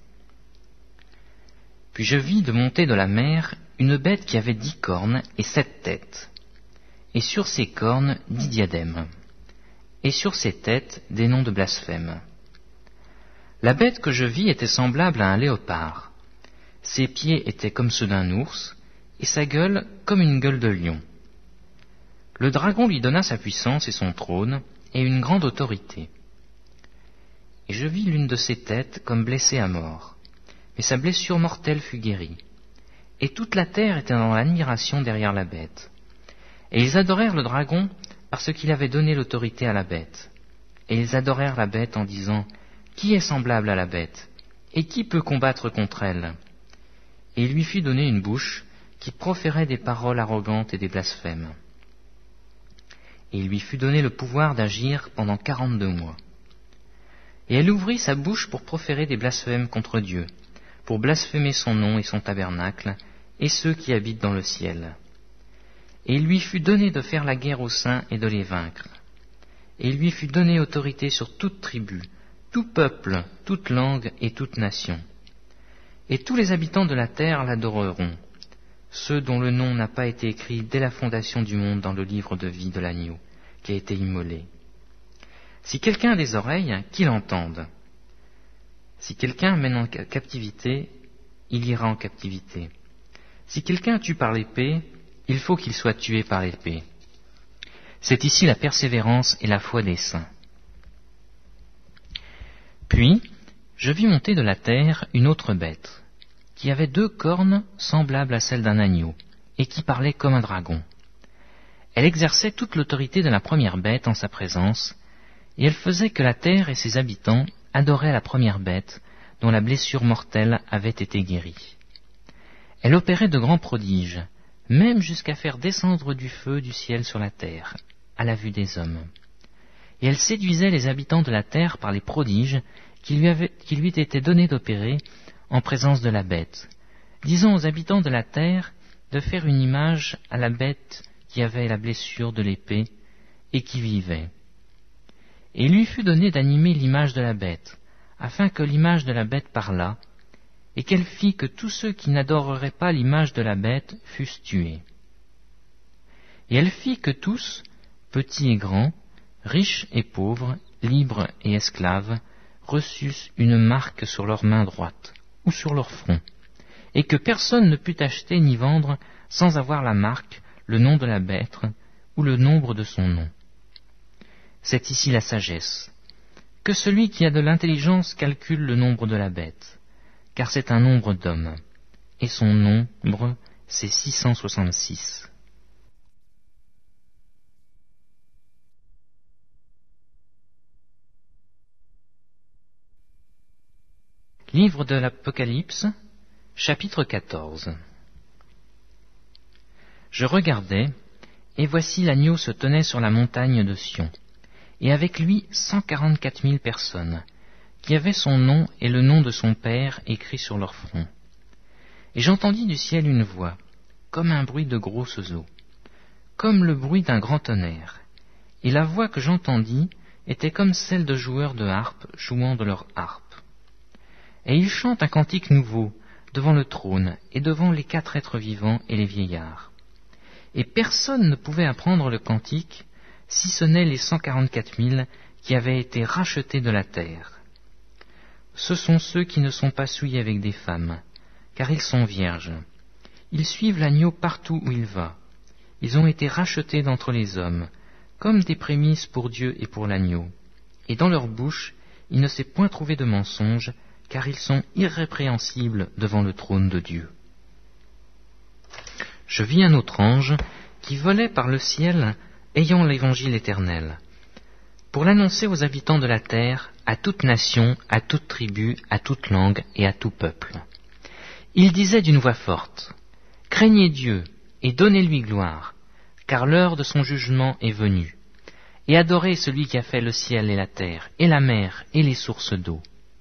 Puis je vis de monter de la mer une bête qui avait 10 cornes et 7 têtes, et sur ses cornes 10 diadèmes, et sur ses têtes des noms de blasphème. La bête que je vis était semblable à un léopard. Ses pieds étaient comme ceux d'un ours, et sa gueule comme une gueule de lion. Le dragon lui donna sa puissance et son trône, et une grande autorité. Et je vis l'une de ses têtes comme blessée à mort, mais sa blessure mortelle fut guérie. Et toute la terre était dans l'admiration derrière la bête. Et ils adorèrent le dragon parce qu'il avait donné l'autorité à la bête. Et ils adorèrent la bête en disant, « Qui est semblable à la bête? Et qui peut combattre contre elle ?» Et il lui fut donné une bouche qui proférait des paroles arrogantes et des blasphèmes. Et il lui fut donné le pouvoir d'agir pendant 42 mois. Et elle ouvrit sa bouche pour proférer des blasphèmes contre Dieu, pour blasphémer son nom et son tabernacle, et ceux qui habitent dans le ciel. Et il lui fut donné de faire la guerre aux saints et de les vaincre. Et il lui fut donné autorité sur toute tribu, tout peuple, toute langue et toute nation. Et tous les habitants de la terre l'adoreront, ceux dont le nom n'a pas été écrit dès la fondation du monde dans le livre de vie de l'agneau, qui a été immolé. Si quelqu'un a des oreilles, qu'il entende. Si quelqu'un mène en captivité, il ira en captivité. Si quelqu'un tue par l'épée, il faut qu'il soit tué par l'épée. C'est ici la persévérance et la foi des saints. Puis, je vis monter de la terre une autre bête, qui avait 2 cornes semblables à celles d'un agneau, et qui parlait comme un dragon. Elle exerçait toute l'autorité de la première bête en sa présence, et elle faisait que la terre et ses habitants adoraient la première bête, dont la blessure mortelle avait été guérie. Elle opérait de grands prodiges, même jusqu'à faire descendre du feu du ciel sur la terre, à la vue des hommes. Et elle séduisait les habitants de la terre par les prodiges qui lui étaient donnés d'opérer en présence de la bête, disant aux habitants de la terre de faire une image à la bête qui avait la blessure de l'épée et qui vivait. Et il lui fut donné d'animer l'image de la bête, afin que l'image de la bête parlât, et qu'elle fit que tous ceux qui n'adoreraient pas l'image de la bête fussent tués. Et elle fit que tous, petits et grands, riches et pauvres, libres et esclaves, reçussent une marque sur leur main droite ou sur leur front, et que personne ne put acheter ni vendre sans avoir la marque, le nom de la bête ou le nombre de son nom. C'est ici la sagesse. Que celui qui a de l'intelligence calcule le nombre de la bête, car c'est un nombre d'hommes, et son nombre, c'est 666. Livre de l'Apocalypse, chapitre 14. Je regardais, et voici l'agneau se tenait sur la montagne de Sion, et avec lui 144 000 personnes, qui avaient son nom et le nom de son Père écrit sur leur front. Et j'entendis du ciel une voix, comme un bruit de grosses eaux, comme le bruit d'un grand tonnerre, et la voix que j'entendis était comme celle de joueurs de harpe jouant de leur harpe. Et ils chantent un cantique nouveau devant le trône et devant les 4 êtres vivants et les vieillards. et personne ne pouvait apprendre le cantique, si ce n'est les 144 000 qui avaient été rachetés de la terre. Ce sont ceux qui ne sont pas souillés avec des femmes, car ils sont vierges. Ils suivent l'agneau partout où il va. Ils ont été rachetés d'entre les hommes, comme des prémices pour Dieu et pour l'agneau. Et dans leur bouche, il ne s'est point trouvé de mensonge, car ils sont irrépréhensibles devant le trône de Dieu. Je vis un autre ange qui volait par le ciel, ayant l'évangile éternel, pour l'annoncer aux habitants de la terre, à toute nation, à toute tribu, à toute langue et à tout peuple. Il disait d'une voix forte, « Craignez Dieu et donnez-lui gloire, car l'heure de son jugement est venue, et adorez celui qui a fait le ciel et la terre, et la mer et les sources d'eau. »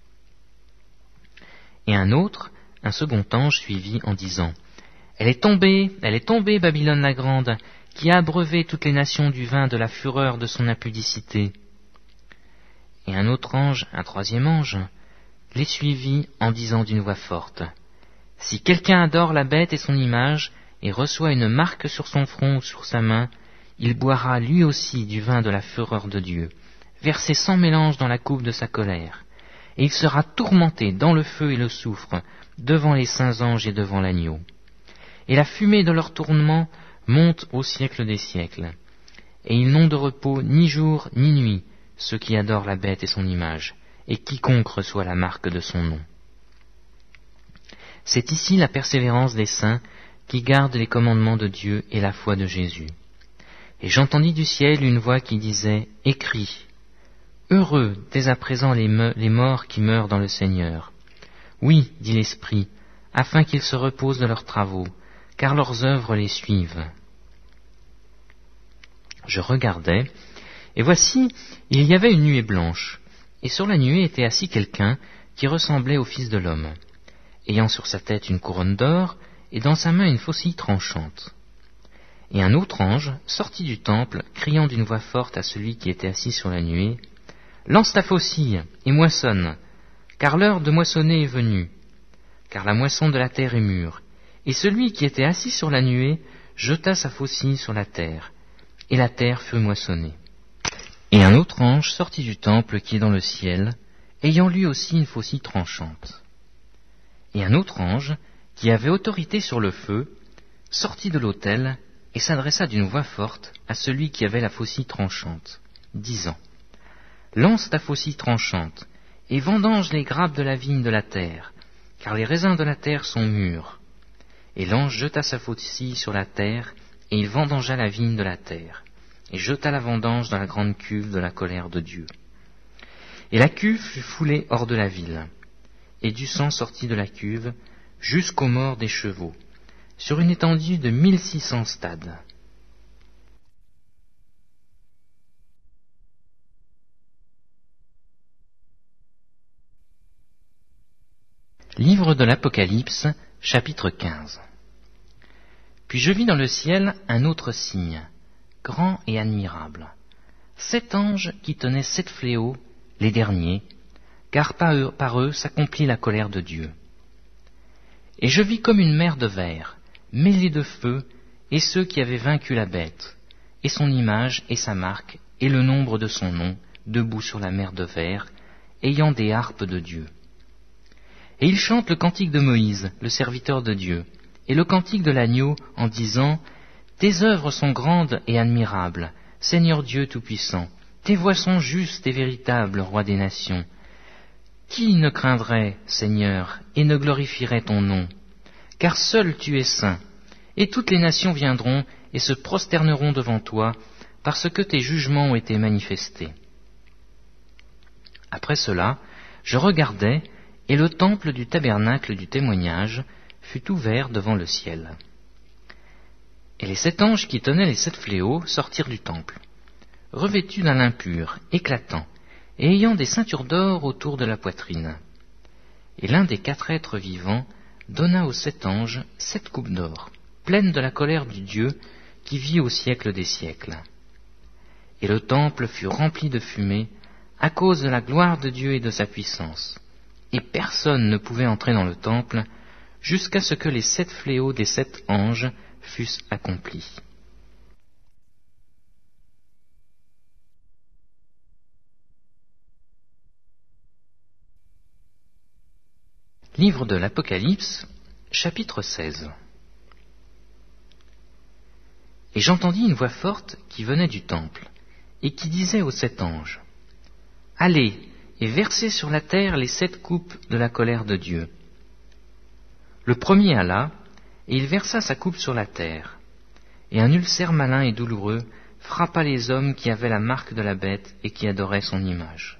Et un second ange suivit en disant, « Elle est tombée, Babylone la grande, qui a abreuvé toutes les nations du vin de la fureur de son impudicité. » Et un troisième ange, les suivit en disant d'une voix forte, « Si quelqu'un adore la bête et son image, et reçoit une marque sur son front ou sur sa main, il boira lui aussi du vin de la fureur de Dieu, versé sans mélange dans la coupe de sa colère, et il sera tourmenté dans le feu et le soufre, devant les saints anges et devant l'agneau. Et la fumée de leur tourment monte au siècle des siècles. Et ils n'ont de repos ni jour ni nuit, ceux qui adorent la bête et son image, et quiconque reçoit la marque de son nom. » C'est ici la persévérance des saints qui gardent les commandements de Dieu et la foi de Jésus. Et j'entendis du ciel une voix qui disait, « Écris, heureux dès à présent les morts qui meurent dans le Seigneur. Oui, dit l'Esprit, afin qu'ils se reposent de leurs travaux, car leurs œuvres les suivent. » Je regardais, et voici, il y avait une nuée blanche, et sur la nuée était assis quelqu'un qui ressemblait au Fils de l'homme, ayant sur sa tête une couronne d'or, et dans sa main une faucille tranchante. Et un autre ange sortit du temple, criant d'une voix forte à celui qui était assis sur la nuée, « Lance ta faucille, et moissonne, car l'heure de moissonner est venue, car la moisson de la terre est mûre. » Et celui qui était assis sur la nuée jeta sa faucille sur la terre, et la terre fut moissonnée. Et un autre ange sortit du temple qui est dans le ciel, ayant lui aussi une faucille tranchante. Et un autre ange, qui avait autorité sur le feu, sortit de l'autel et s'adressa d'une voix forte à celui qui avait la faucille tranchante, disant, « Lance ta faucille tranchante, et vendange les grappes de la vigne de la terre, car les raisins de la terre sont mûrs. » Et l'ange jeta sa faucille sur la terre, et il vendangea la vigne de la terre, et jeta la vendange dans la grande cuve de la colère de Dieu. Et la cuve fut foulée hors de la ville, et du sang sortit de la cuve jusqu'aux morts des chevaux, sur une étendue de 1600 stades. Livre de l'Apocalypse, chapitre 15. Puis je vis dans le ciel un autre signe, grand et admirable. 7 anges qui tenaient 7 fléaux, les derniers, car par eux s'accomplit la colère de Dieu. Et je vis comme une mer de verre, mêlée de feu, et ceux qui avaient vaincu la bête, et son image et sa marque, et le nombre de son nom, debout sur la mer de verre, ayant des harpes de Dieu. Et ils chantent le cantique de Moïse, le serviteur de Dieu, et le cantique de l'agneau, en disant, « Tes œuvres sont grandes et admirables, Seigneur Dieu Tout-Puissant, tes voies sont justes et véritables, Roi des nations. Qui ne craindrait, Seigneur, et ne glorifierait ton nom? Car seul tu es saint, et toutes les nations viendront et se prosterneront devant toi, parce que tes jugements ont été manifestés. » Après cela, je regardai, et le temple du tabernacle du témoignage fut ouvert devant le ciel. Et les 7 anges qui tenaient les 7 fléaux sortirent du temple, revêtus d'un lin pur, éclatant, et ayant des ceintures d'or autour de la poitrine. Et l'un des 4 êtres vivants donna aux 7 anges 7 coupes d'or, pleines de la colère du Dieu qui vit au siècle des siècles. Et le temple fut rempli de fumée à cause de la gloire de Dieu et de sa puissance. Et personne ne pouvait entrer dans le temple jusqu'à ce que les 7 fléaux des 7 anges fussent accomplis. Livre de l'Apocalypse, chapitre 16. Et j'entendis une voix forte qui venait du temple, et qui disait aux 7 anges, « Allez, et versez sur la terre les 7 coupes de la colère de Dieu. » Le premier alla, et il versa sa coupe sur la terre, et un ulcère malin et douloureux frappa les hommes qui avaient la marque de la bête et qui adoraient son image.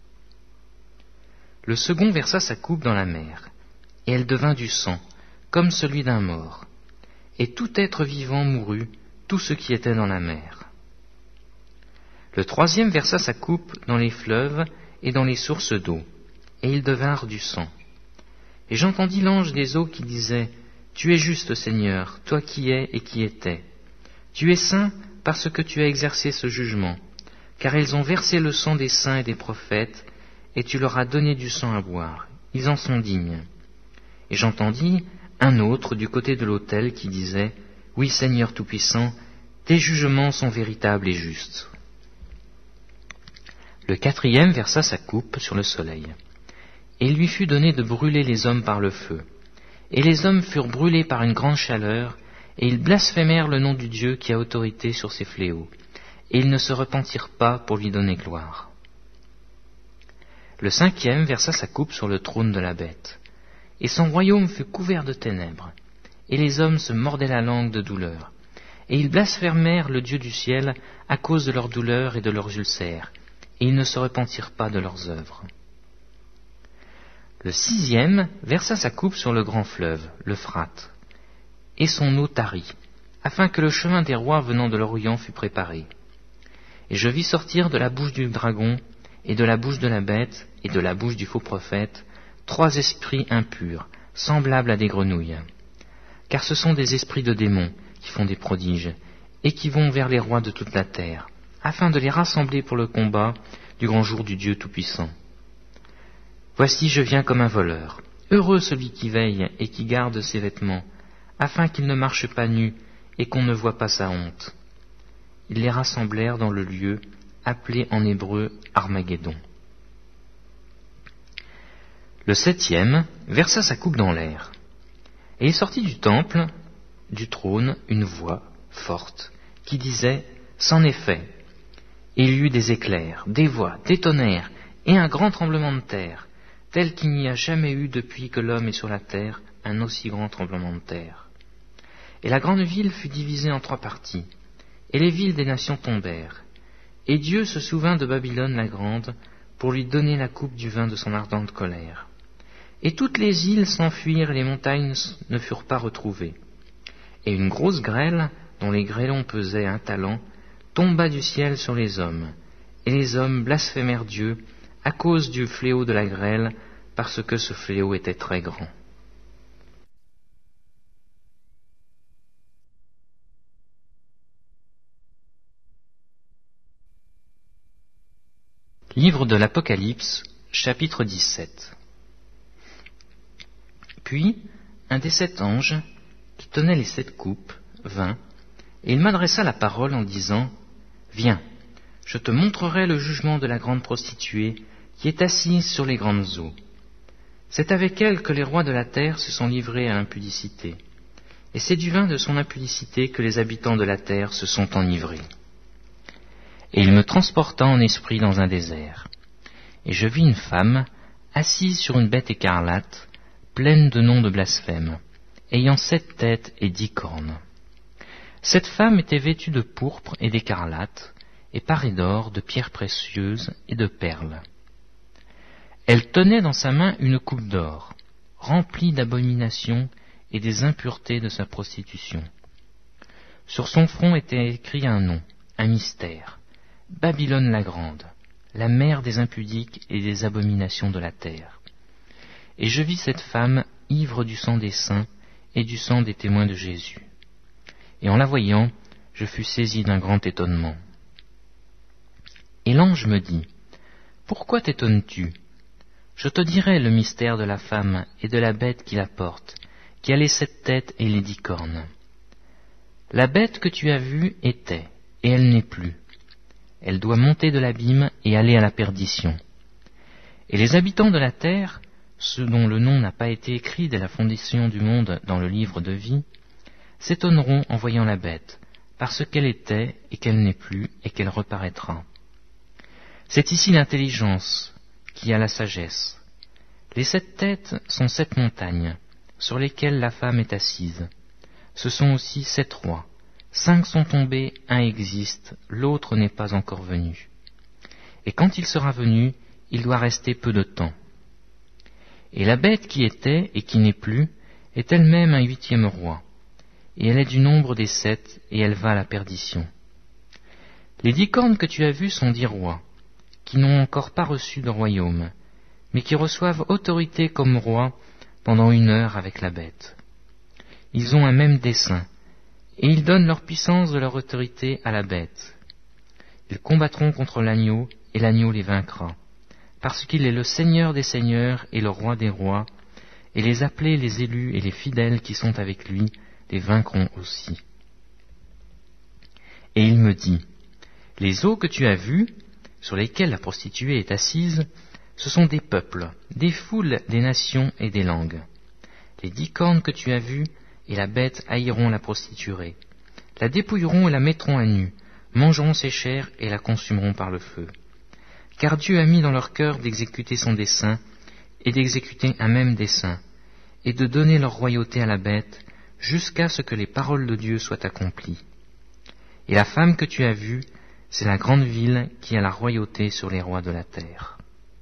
Le second versa sa coupe dans la mer, et elle devint du sang, comme celui d'un mort, et tout être vivant mourut, tout ce qui était dans la mer. Le troisième versa sa coupe dans les fleuves et dans les sources d'eau, et ils devinrent du sang. Et j'entendis l'ange des eaux qui disait, « Tu es juste, Seigneur, toi qui es et qui étais. Tu es saint parce que tu as exercé ce jugement, car ils ont versé le sang des saints et des prophètes, et tu leur as donné du sang à boire. Ils en sont dignes. » Et j'entendis un autre du côté de l'autel qui disait, « Oui, Seigneur Tout-Puissant, tes jugements sont véritables et justes. » Le quatrième versa sa coupe sur le soleil, et il lui fut donné de brûler les hommes par le feu. Et les hommes furent brûlés par une grande chaleur, et ils blasphémèrent le nom du Dieu qui a autorité sur ces fléaux, et ils ne se repentirent pas pour lui donner gloire. Le cinquième versa sa coupe sur le trône de la bête, et son royaume fut couvert de ténèbres, et les hommes se mordaient la langue de douleur, et ils blasphémèrent le Dieu du ciel à cause de leurs douleurs et de leurs ulcères, et ils ne se repentirent pas de leurs œuvres. Le sixième versa sa coupe sur le grand fleuve, l'Euphrate, et son eau tarit, afin que le chemin des rois venant de l'Orient fût préparé. Et je vis sortir de la bouche du dragon, et de la bouche de la bête, et de la bouche du faux prophète, 3 esprits impurs, semblables à des grenouilles. Car ce sont des esprits de démons qui font des prodiges, et qui vont vers les rois de toute la terre, afin de les rassembler pour le combat du grand jour du Dieu Tout-Puissant. Voici, je viens comme un voleur. Heureux celui qui veille et qui garde ses vêtements, afin qu'il ne marche pas nu et qu'on ne voit pas sa honte. Ils les rassemblèrent dans le lieu appelé en hébreu Armageddon. Le septième versa sa coupe dans l'air, et il sortit du temple, du trône, une voix forte qui disait « C'en est fait !» Et il y eut des éclairs, des voix, des tonnerres et un grand tremblement de terre, tel qu'il n'y a jamais eu depuis que l'homme est sur la terre un aussi grand tremblement de terre. Et la grande ville fut divisée en 3 parties, et les villes des nations tombèrent. Et Dieu se souvint de Babylone la grande, pour lui donner la coupe du vin de son ardente colère. Et toutes les îles s'enfuirent et les montagnes ne furent pas retrouvées. Et une grosse grêle, dont les grêlons pesaient 1 talent, tomba du ciel sur les hommes, et les hommes blasphémèrent Dieu à cause du fléau de la grêle, parce que ce fléau était très grand. Livre de l'Apocalypse, chapitre 17. Puis, un des 7 anges, qui tenait les 7 coupes, vint, et il m'adressa la parole en disant, « Viens, je te montrerai le jugement de la grande prostituée, qui est assise sur les grandes eaux. C'est avec elle que les rois de la terre se sont livrés à l'impudicité, et c'est du vin de son impudicité que les habitants de la terre se sont enivrés. » Et il me transporta en esprit dans un désert. Et je vis une femme, assise sur une bête écarlate, pleine de noms de blasphème, ayant 7 têtes et 10 cornes. Cette femme était vêtue de pourpre et d'écarlate, et parée d'or, de pierres précieuses et de perles. Elle tenait dans sa main une coupe d'or, remplie d'abominations et des impuretés de sa prostitution. Sur son front était écrit un nom, un mystère, Babylone la grande, la mère des impudiques et des abominations de la terre. Et je vis cette femme ivre du sang des saints et du sang des témoins de Jésus. Et en la voyant, je fus saisi d'un grand étonnement. Et l'ange me dit, « Pourquoi t'étonnes-tu ? Je te dirai le mystère de la femme et de la bête qui la porte, qui a les 7 têtes et les 10 cornes. La bête que tu as vue était, et elle n'est plus. Elle doit monter de l'abîme et aller à la perdition. Et les habitants de la terre ceux dont le nom n'a pas été écrit dès la fondation du monde dans le livre de vie, s'étonneront en voyant la bête, parce qu'elle était et qu'elle n'est plus et qu'elle reparaîtra. C'est ici l'intelligence qui a la sagesse. Les 7 têtes sont 7 montagnes, sur lesquelles la femme est assise. Ce sont aussi 7 rois. 5 sont tombés, un existe, l'autre n'est pas encore venu. Et quand il sera venu, il doit rester peu de temps. Et la bête qui était et qui n'est plus est elle-même un 8e roi, et elle est du nombre des 7, et elle va à la perdition. Les 10 cornes que tu as vues sont 10 rois, qui n'ont encore pas reçu de royaume, mais qui reçoivent autorité comme rois pendant 1 heure avec la bête. Ils ont un même dessein, et ils donnent leur puissance de leur autorité à la bête. Ils combattront contre l'agneau, et l'agneau les vaincra, parce qu'il est le Seigneur des seigneurs et le Roi des rois, et les appelés, les élus et les fidèles qui sont avec lui les vaincront aussi. Et il me dit, les eaux que tu as vues, sur lesquelles la prostituée est assise, ce sont des peuples, des foules, des nations et des langues. Les 10 cornes que tu as vues et la bête haïront la prostituée, la dépouilleront et la mettront à nu, mangeront ses chairs et la consumeront par le feu. Car Dieu a mis dans leur cœur d'exécuter son dessein, et d'exécuter un même dessein, et de donner leur royauté à la bête, jusqu'à ce que les paroles de Dieu soient accomplies. Et la femme que tu as vue, c'est la grande ville qui a la royauté sur les rois de la terre.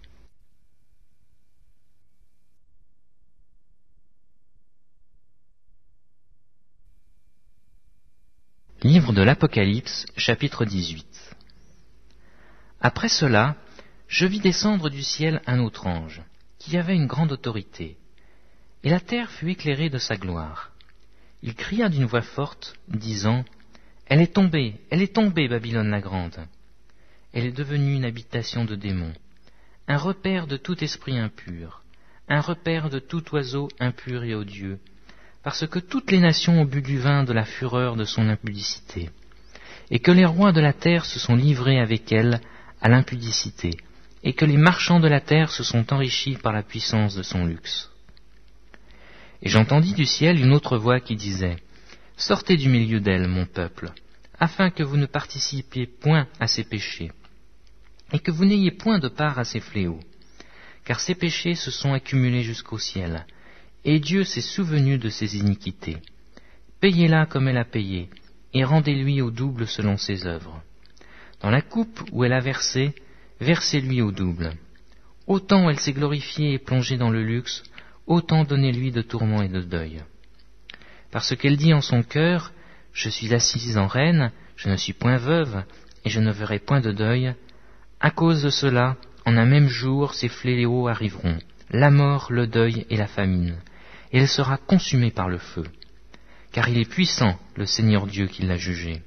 Livre de l'Apocalypse, chapitre 18. Après cela, je vis descendre du ciel un autre ange, qui avait une grande autorité, et la terre fut éclairée de sa gloire. Il cria d'une voix forte, disant, « Elle est tombée, Babylone la grande. Elle est devenue une habitation de démons, un repère de tout esprit impur, un repère de tout oiseau impur et odieux, parce que toutes les nations ont bu du vin de la fureur de son impudicité, et que les rois de la terre se sont livrés avec elle à l'impudicité, et que les marchands de la terre se sont enrichis par la puissance de son luxe. Et j'entendis du ciel une autre voix qui disait, « Sortez du milieu d'elle, mon peuple, afin que vous ne participiez point à ses péchés, et que vous n'ayez point de part à ses fléaux, car ses péchés se sont accumulés jusqu'au ciel, et Dieu s'est souvenu de ses iniquités. Payez-la comme elle a payé, et rendez-lui au double selon ses œuvres. Dans la coupe où elle a versé, versez-lui au double. Autant elle s'est glorifiée et plongée dans le luxe, autant donnez-lui de tourments et de deuil. Parce qu'elle dit en son cœur, « Je suis assise en reine, je ne suis point veuve, et je ne verrai point de deuil. » À cause de cela, en un même jour, ces fléaux arriveront, la mort, le deuil et la famine, et elle sera consumée par le feu. Car il est puissant, le Seigneur Dieu qui l'a jugée.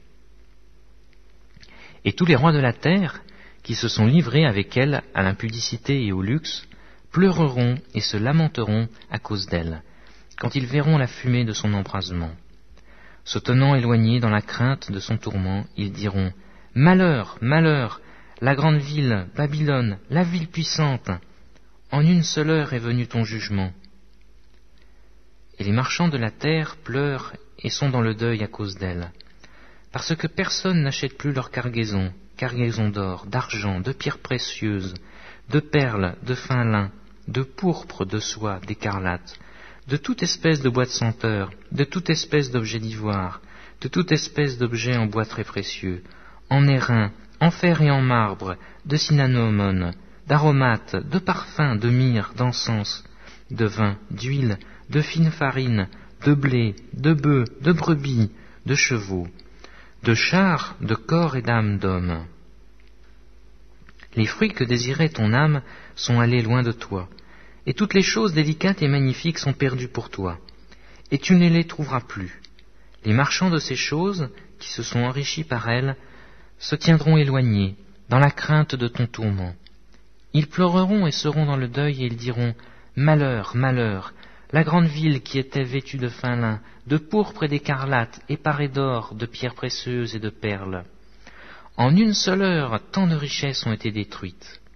Et tous les rois de la terre, qui se sont livrés avec elle à l'impudicité et au luxe, pleureront et se lamenteront à cause d'elle, quand ils verront la fumée de son embrasement. Se tenant éloignés dans la crainte de son tourment, ils diront « Malheur, malheur, la grande ville, Babylone, la ville puissante, en une seule heure est venu ton jugement. » Et les marchands de la terre pleurent et sont dans le deuil à cause d'elle, parce que personne n'achète plus leur cargaison d'or, d'argent, de pierres précieuses, de perles, de fin lin, de pourpre, de soie, d'écarlate, de toute espèce de bois de senteur, de toute espèce d'objet d'ivoire, de toute espèce d'objet en bois très précieux, en airain, en fer et en marbre, de cinnamomone, d'aromates, de parfums, de myrrhe, d'encens, de vin, d'huile, de fine farine, de blé, de bœufs, de brebis, de chevaux, de chars, de corps et d'âmes d'hommes. Les fruits que désirait ton âme sont allés loin de toi, et toutes les choses délicates et magnifiques sont perdues pour toi, et tu ne les trouveras plus. Les marchands de ces choses, qui se sont enrichis par elles, se tiendront éloignés, dans la crainte de ton tourment. Ils pleureront et seront dans le deuil, et ils diront « Malheur, malheur, la grande ville qui était vêtue de fin lin, de pourpre et d'écarlate, et parée d'or, de pierres précieuses et de perles. En une seule heure, tant de richesses ont été détruites. »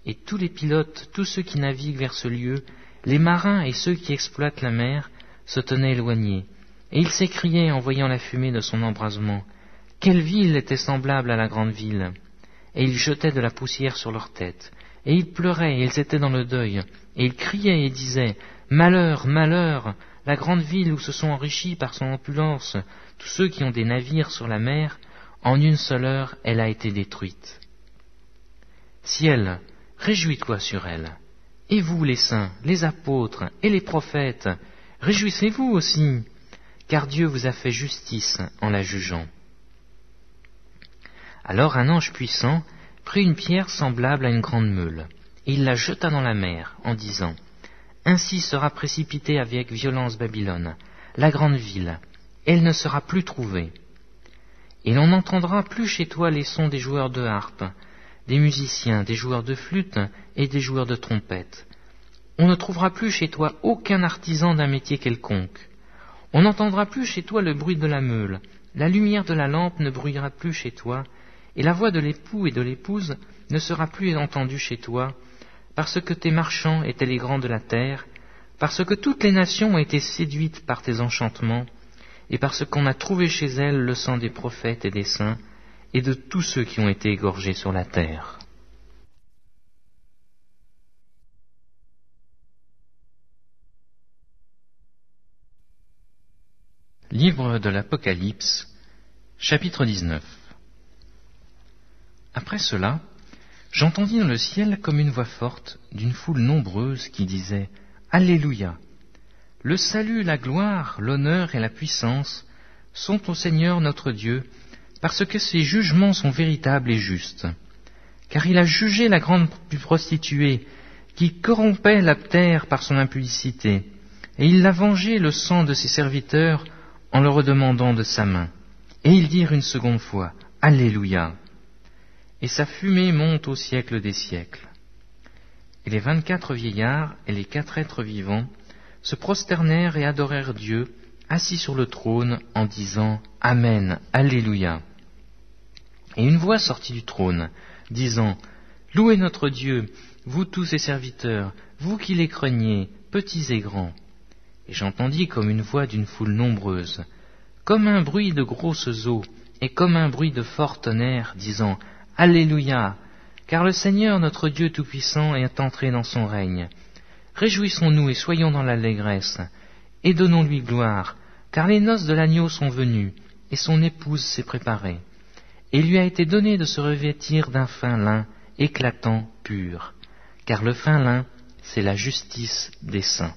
et tous les pilotes, tous ceux qui naviguent vers ce lieu, les marins et ceux qui exploitent la mer, se tenaient éloignés. Et ils s'écriaient en voyant la fumée de son embrasement: quelle ville était semblable à la grande ville! Et ils jetaient de la poussière sur leurs têtes, et ils pleuraient, et ils étaient dans le deuil, et ils criaient et disaient: malheur, malheur! La grande ville où se sont enrichis par son opulence tous ceux qui ont des navires sur la mer, en une seule heure elle a été détruite. Ciel, réjouis-toi sur elle. Et vous, les saints, les apôtres et les prophètes, réjouissez-vous aussi, car Dieu vous a fait justice en la jugeant. Alors un ange puissant prit une pierre semblable à une grande meule, et il la jeta dans la mer, en disant: ainsi sera précipitée avec violence Babylone, la grande ville, elle ne sera plus trouvée. Et l'on n'entendra plus chez toi les sons des joueurs de harpe, des musiciens, des joueurs de flûte et des joueurs de trompette. On ne trouvera plus chez toi aucun artisan d'un métier quelconque. On n'entendra plus chez toi le bruit de la meule, la lumière de la lampe ne bruyera plus chez toi, et la voix de l'époux et de l'épouse ne sera plus entendue chez toi, parce que tes marchands étaient les grands de la terre, parce que toutes les nations ont été séduites par tes enchantements, et parce qu'on a trouvé chez elles le sang des prophètes et des saints, et de tous ceux qui ont été égorgés sur la terre. Livre de l'Apocalypse, chapitre 19. Après cela, j'entendis dans le ciel comme une voix forte d'une foule nombreuse qui disait: Alléluia! Le salut, la gloire, l'honneur et la puissance sont au Seigneur notre Dieu, parce que ses jugements sont véritables et justes. Car il a jugé la grande prostituée, qui corrompait la terre par son impudicité, et il a vengé le sang de ses serviteurs en le redemandant de sa main. Et ils dirent une seconde fois: Alléluia! Et sa fumée monte au siècle des siècles. Et les 24 vieillards et les 4 êtres vivants se prosternèrent et adorèrent Dieu, assis sur le trône, en disant: Amen, Alléluia. Et une voix sortit du trône, disant: Louez notre Dieu, vous tous ses serviteurs, vous qui les craignez, petits et grands. Et j'entendis comme une voix d'une foule nombreuse, comme un bruit de grosses eaux, et comme un bruit de fort tonnerre, disant: Alléluia, car le Seigneur notre Dieu Tout-Puissant est entré dans son règne. Réjouissons-nous et soyons dans l'allégresse, et donnons-lui gloire, car les noces de l'agneau sont venues, et son épouse s'est préparée. Et il lui a été donné de se revêtir d'un fin lin, éclatant, pur, car le fin lin, c'est la justice des saints.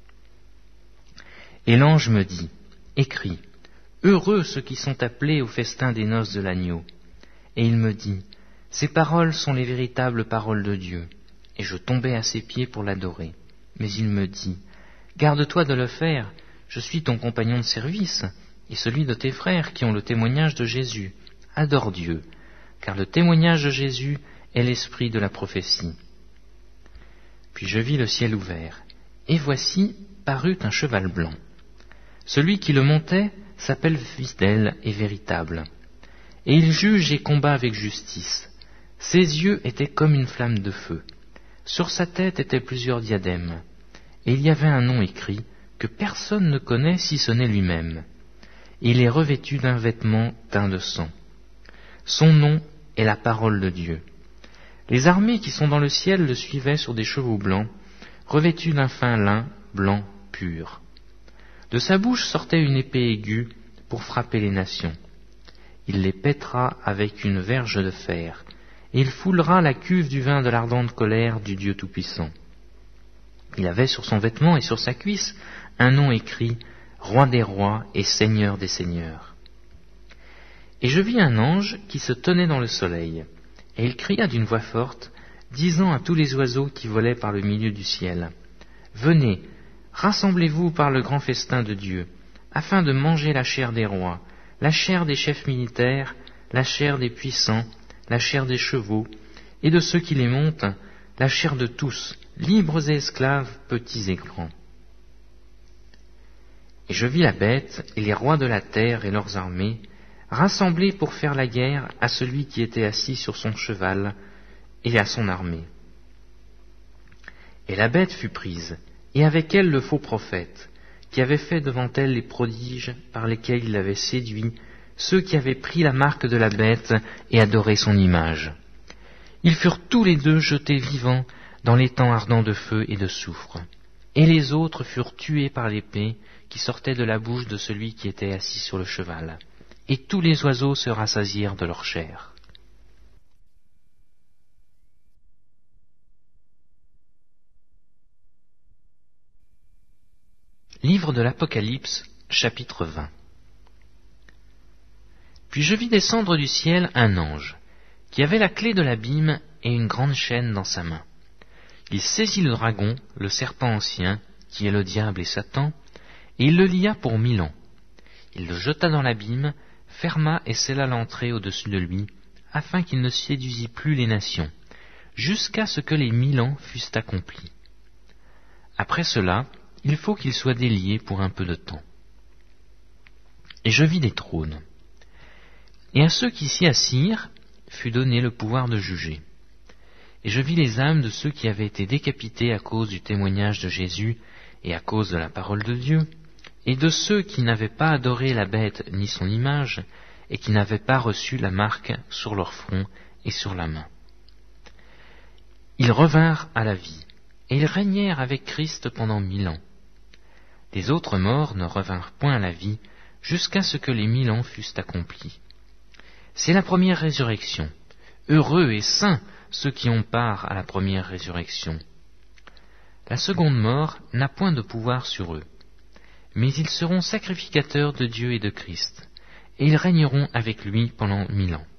Et l'ange me dit: Écris, heureux ceux qui sont appelés au festin des noces de l'agneau. Et il me dit: Ces paroles sont les véritables paroles de Dieu. Et je tombai à ses pieds pour l'adorer. Mais il me dit: Garde-toi de le faire, je suis ton compagnon de service, et celui de tes frères qui ont le témoignage de Jésus. Adore Dieu, car le témoignage de Jésus est l'esprit de la prophétie. Puis je vis le ciel ouvert, et voici parut un cheval blanc. Celui qui le montait s'appelle Fidèle et Véritable, et il juge et combat avec justice. Ses yeux étaient comme une flamme de feu. Sur sa tête étaient plusieurs diadèmes, et il y avait un nom écrit que personne ne connaît si ce n'est lui-même. Il est revêtu d'un vêtement teint de sang. Son nom est la parole de Dieu. Les armées qui sont dans le ciel le suivaient sur des chevaux blancs, revêtus d'un fin lin blanc pur. De sa bouche sortait une épée aiguë pour frapper les nations. Il les pètera avec une verge de fer, et il foulera la cuve du vin de l'ardente colère du Dieu Tout-Puissant. Il avait sur son vêtement et sur sa cuisse un nom écrit: Roi des rois et Seigneur des seigneurs. Et je vis un ange qui se tenait dans le soleil, et il cria d'une voix forte, disant à tous les oiseaux qui volaient par le milieu du ciel: Venez, rassemblez-vous par le grand festin de Dieu, afin de manger la chair des rois, la chair des chefs militaires, la chair des puissants, la chair des chevaux, et de ceux qui les montent, la chair de tous, libres et esclaves, petits et grands. Et je vis la bête et les rois de la terre et leurs armées, rassemblés pour faire la guerre à celui qui était assis sur son cheval et à son armée. Et la bête fut prise, et avec elle le faux prophète, qui avait fait devant elle les prodiges par lesquels il avait séduit ceux qui avaient pris la marque de la bête et adoré son image. Ils furent tous les deux jetés vivants dans l'étang ardent de feu et de soufre. Et les autres furent tués par l'épée qui sortait de la bouche de celui qui était assis sur le cheval. Et tous les oiseaux se rassasièrent de leur chair. Livre de l'Apocalypse, chapitre 20. Puis je vis descendre du ciel un ange, qui avait la clé de l'abîme et une grande chaîne dans sa main. Il saisit le dragon, le serpent ancien, qui est le diable et Satan, et il le lia pour 1000 ans. Il le jeta dans l'abîme, ferma et scella l'entrée au-dessus de lui, afin qu'il ne séduisît plus les nations, jusqu'à ce que les 1000 ans fussent accomplis. Après cela, il faut qu'il soit délié pour un peu de temps. Et je vis des trônes. Et à ceux qui s'y assirent fut donné le pouvoir de juger. Et je vis les âmes de ceux qui avaient été décapités à cause du témoignage de Jésus et à cause de la parole de Dieu, et de ceux qui n'avaient pas adoré la bête ni son image, et qui n'avaient pas reçu la marque sur leur front et sur la main. Ils revinrent à la vie, et ils régnèrent avec Christ pendant 1000 ans. Les autres morts ne revinrent point à la vie, jusqu'à ce que les 1000 ans fussent accomplis. C'est la première résurrection. Heureux et saints ceux qui ont part à la première résurrection. La seconde mort n'a point de pouvoir sur eux, mais ils seront sacrificateurs de Dieu et de Christ, et ils régneront avec lui pendant 1000 ans.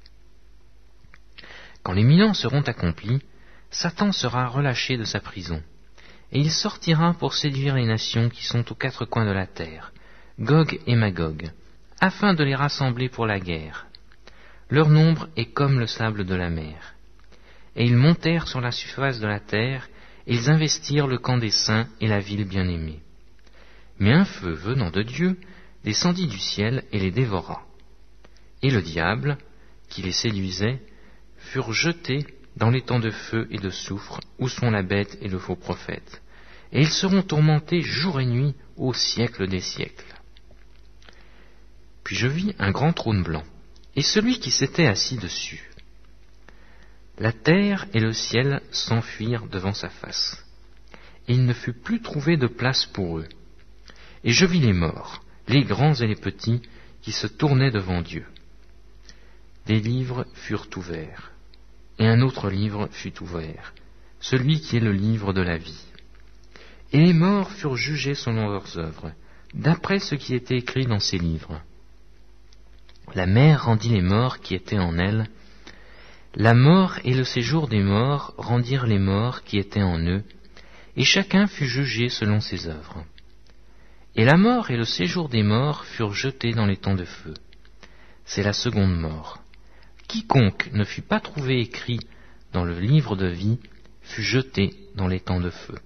Quand les 1000 ans seront accomplis, Satan sera relâché de sa prison, et il sortira pour séduire les nations qui sont aux 4 coins de la terre, Gog et Magog, afin de les rassembler pour la guerre. Leur nombre est comme le sable de la mer. Et ils montèrent sur la surface de la terre, et ils investirent le camp des saints et la ville bien-aimée. Mais un feu venant de Dieu descendit du ciel et les dévora. Et le diable, qui les séduisait, furent jetés dans l'étang de feu et de soufre, où sont la bête et le faux prophète. Et ils seront tourmentés jour et nuit au siècle des siècles. Puis je vis un grand trône blanc, et celui qui s'était assis dessus. La terre et le ciel s'enfuirent devant sa face, et il ne fut plus trouvé de place pour eux. Et je vis les morts, les grands et les petits, qui se tournaient devant Dieu. Des livres furent ouverts, et un autre livre fut ouvert, celui qui est le livre de la vie. Et les morts furent jugés selon leurs œuvres, d'après ce qui était écrit dans ces livres. La mer rendit les morts qui étaient en elle. La mort et le séjour des morts rendirent les morts qui étaient en eux, et chacun fut jugé selon ses œuvres. Et la mort et le séjour des morts furent jetés dans l'étang de feu. C'est la seconde mort. Quiconque ne fut pas trouvé écrit dans le livre de vie fut jeté dans l'étang de feu.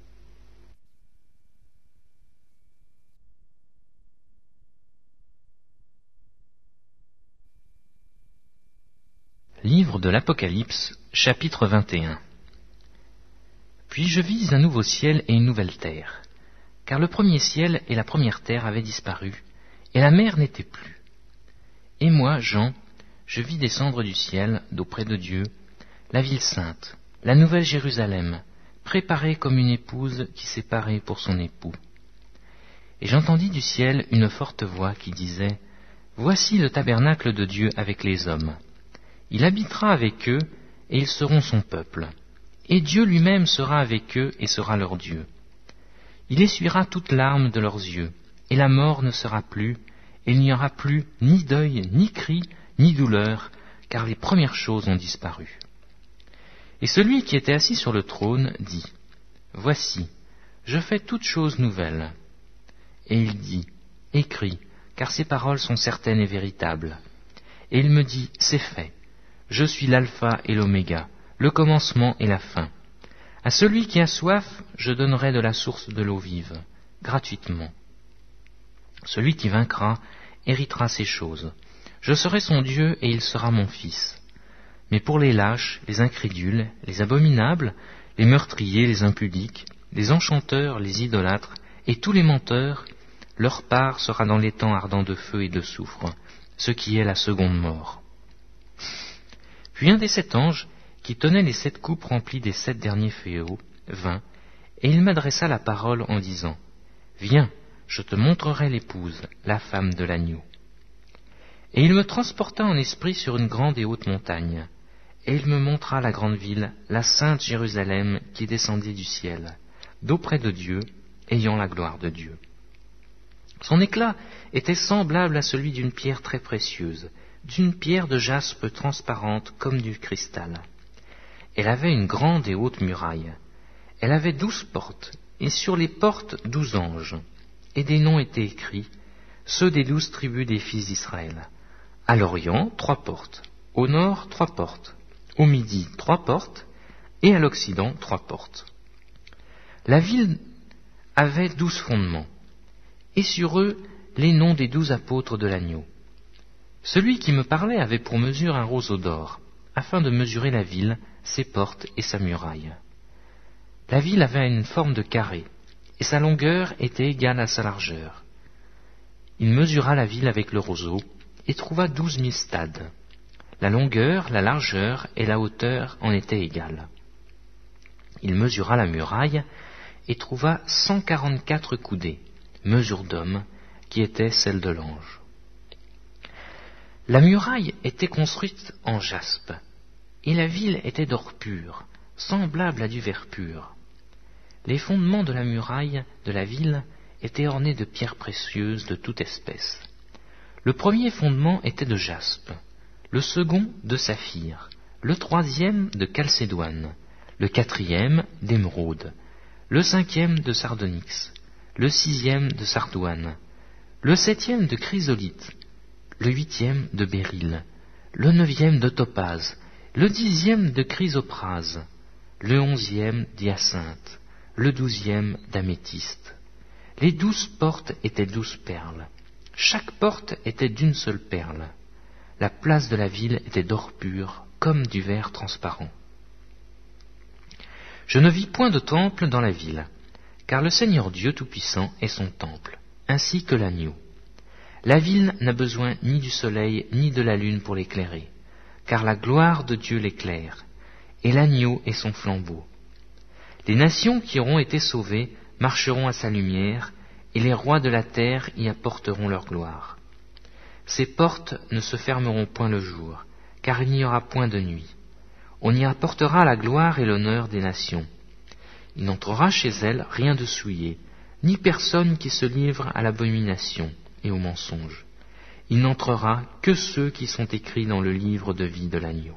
Livre de l'Apocalypse, chapitre 21. Puis je vis un nouveau ciel et une nouvelle terre, car le premier ciel et la première terre avaient disparu, et la mer n'était plus. Et moi, Jean, je vis descendre du ciel, d'auprès de Dieu, la ville sainte, la nouvelle Jérusalem, préparée comme une épouse qui s'est parée pour son époux. Et j'entendis du ciel une forte voix qui disait, « Voici le tabernacle de Dieu avec les hommes. Il habitera avec eux, et ils seront son peuple. Et Dieu lui-même sera avec eux et sera leur Dieu. Il essuiera toute larme de leurs yeux, et la mort ne sera plus, et il n'y aura plus ni deuil, ni cri, ni douleur, car les premières choses ont disparu. » Et celui qui était assis sur le trône dit, « Voici, je fais toutes choses nouvelles. » Et il dit, « Écris, car ces paroles sont certaines et véritables. » Et il me dit, « C'est fait. Je suis l'alpha et l'oméga, le commencement et la fin. À celui qui a soif, je donnerai de la source de l'eau vive, gratuitement. Celui qui vaincra héritera ces choses. Je serai son Dieu et il sera mon fils. Mais pour les lâches, les incrédules, les abominables, les meurtriers, les impudiques, les enchanteurs, les idolâtres, et tous les menteurs, leur part sera dans l'étang ardent de feu et de soufre, ce qui est la seconde mort. Puis un des 7 anges, qui tenait les 7 coupes remplies des 7 derniers fléaux, vint, et il m'adressa la parole en disant, « Viens, je te montrerai l'épouse, la femme de l'agneau. » Et il me transporta en esprit sur une grande et haute montagne, et il me montra la grande ville, la sainte Jérusalem, qui descendait du ciel, d'auprès de Dieu, ayant la gloire de Dieu. Son éclat était semblable à celui d'une pierre très précieuse, d'une pierre de jaspe transparente comme du cristal. Elle avait une grande et haute muraille. Elle avait 12 portes, et sur les portes 12 anges, et des noms étaient écrits, ceux des 12 tribus des fils d'Israël. À l'Orient, 3 portes, au Nord, 3 portes, au Midi, 3 portes, et à l'Occident, 3 portes. La ville avait 12 fondements, et sur eux les noms des 12 apôtres de l'agneau. Celui qui me parlait avait pour mesure un roseau d'or, afin de mesurer la ville, ses portes et sa muraille. La ville avait une forme de carré, et sa longueur était égale à sa largeur. Il mesura la ville avec le roseau, et trouva 12 000 stades. La longueur, la largeur et la hauteur en étaient égales. Il mesura la muraille, et trouva 144 coudées, mesure d'homme, qui était celle de l'ange. La muraille était construite en jaspe, et la ville était d'or pur, semblable à du verre pur. Les fondements de la muraille de la ville étaient ornés de pierres précieuses de toute espèce. Le premier fondement était de jaspe, le second de saphir, le troisième de chalcédoine, le quatrième d'émeraude, le cinquième de sardonyx, le sixième de sardoine, le septième de chrysolite, le huitième de béryl, le neuvième de topaze, le 10e de chrysoprase, le 11e d'hyacinthe, le 12e d'améthyste. Les 12 portes étaient 12 perles. Chaque porte était d'une seule perle. La place de la ville était d'or pur, comme du verre transparent. Je ne vis point de temple dans la ville, car le Seigneur Dieu Tout-Puissant est son temple, ainsi que l'agneau. La ville n'a besoin ni du soleil ni de la lune pour l'éclairer, car la gloire de Dieu l'éclaire, et l'agneau est son flambeau. Les nations qui auront été sauvées marcheront à sa lumière, et les rois de la terre y apporteront leur gloire. Ses portes ne se fermeront point le jour, car il n'y aura point de nuit. On y apportera la gloire et l'honneur des nations. Il n'entrera chez elles rien de souillé, ni personne qui se livre à l'abomination et au mensonge. Il n'entrera que ceux qui sont écrits dans le livre de vie de l'agneau.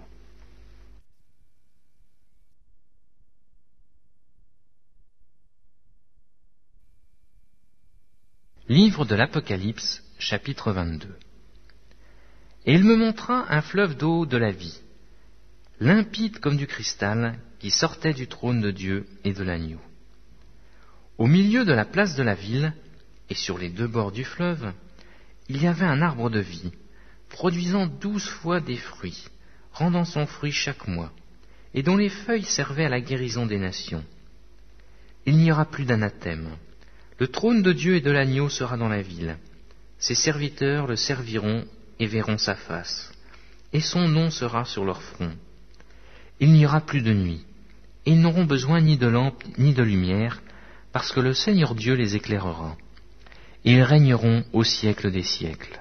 Livre de l'Apocalypse, chapitre 22. Et il me montra un fleuve d'eau de la vie, limpide comme du cristal, qui sortait du trône de Dieu et de l'agneau. Au milieu de la place de la ville, et sur les 2 bords du fleuve, il y avait un arbre de vie, produisant 12 fois des fruits, rendant son fruit chaque mois, et dont les feuilles servaient à la guérison des nations. Il n'y aura plus d'anathème. Le trône de Dieu et de l'agneau sera dans la ville. Ses serviteurs le serviront et verront sa face, et son nom sera sur leur front. Il n'y aura plus de nuit, et ils n'auront besoin ni de lampe ni de lumière, parce que le Seigneur Dieu les éclairera, et ils régneront au siècle des siècles.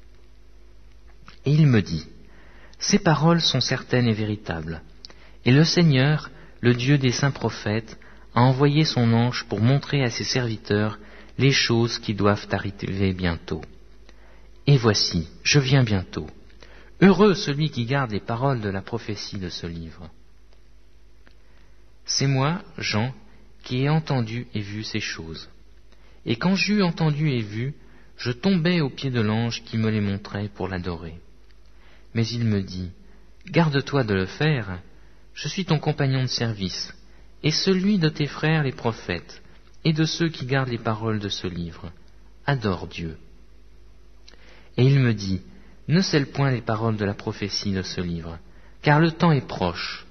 Et il me dit, ces paroles sont certaines et véritables, et le Seigneur, le Dieu des saints prophètes, a envoyé son ange pour montrer à ses serviteurs les choses qui doivent arriver bientôt. Et voici, je viens bientôt. Heureux celui qui garde les paroles de la prophétie de ce livre. C'est moi, Jean, qui ai entendu et vu ces choses. Et quand j'eus entendu et vu, je tombai aux pieds de l'ange qui me les montrait pour l'adorer. Mais il me dit, garde-toi de le faire, je suis ton compagnon de service, et celui de tes frères les prophètes, et de ceux qui gardent les paroles de ce livre. Adore Dieu. Et il me dit, ne scelle point les paroles de la prophétie de ce livre, car le temps est proche.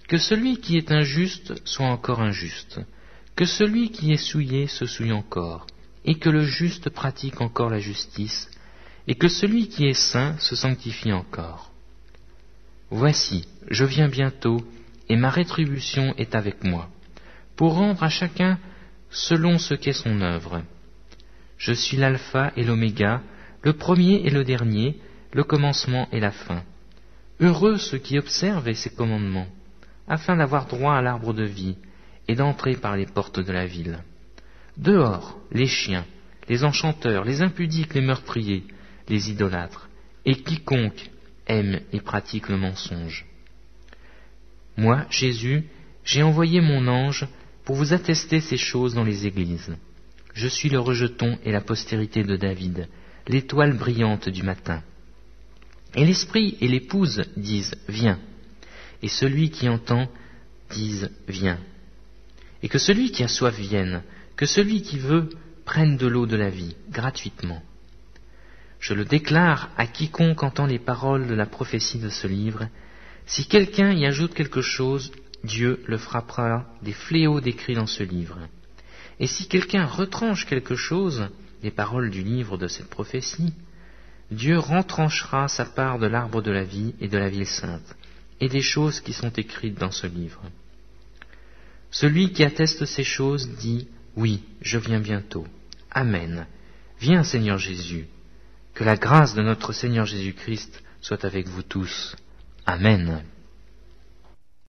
Que celui qui est injuste soit encore injuste, que celui qui est souillé se souille encore, et que le juste pratique encore la justice, et que celui qui est saint se sanctifie encore. Voici, je viens bientôt, et ma rétribution est avec moi, pour rendre à chacun selon ce qu'est son œuvre. Je suis l'alpha et l'oméga, le premier et le dernier, le commencement et la fin. Heureux ceux qui observent ces commandements, afin d'avoir droit à l'arbre de vie et d'entrer par les portes de la ville. Dehors, les chiens, les enchanteurs, les impudiques, les meurtriers, les idolâtres, et quiconque aime et pratique le mensonge. Moi, Jésus, j'ai envoyé mon ange pour vous attester ces choses dans les églises. Je suis le rejeton et la postérité de David, l'étoile brillante du matin. Et l'esprit et l'épouse disent « Viens », et celui qui entend dise « Viens ». Et que celui qui a soif vienne, que celui qui veut prenne de l'eau de la vie, gratuitement. Je le déclare à quiconque entend les paroles de la prophétie de ce livre. Si quelqu'un y ajoute quelque chose, Dieu le frappera des fléaux décrits dans ce livre. Et si quelqu'un retranche quelque chose, des paroles du livre de cette prophétie, Dieu rentranchera sa part de l'arbre de la vie et de la ville sainte, et des choses qui sont écrites dans ce livre. Celui qui atteste ces choses dit « Oui, je viens bientôt. Amen. Viens, Seigneur Jésus. Que la grâce de notre Seigneur Jésus-Christ soit avec vous tous. Amen. »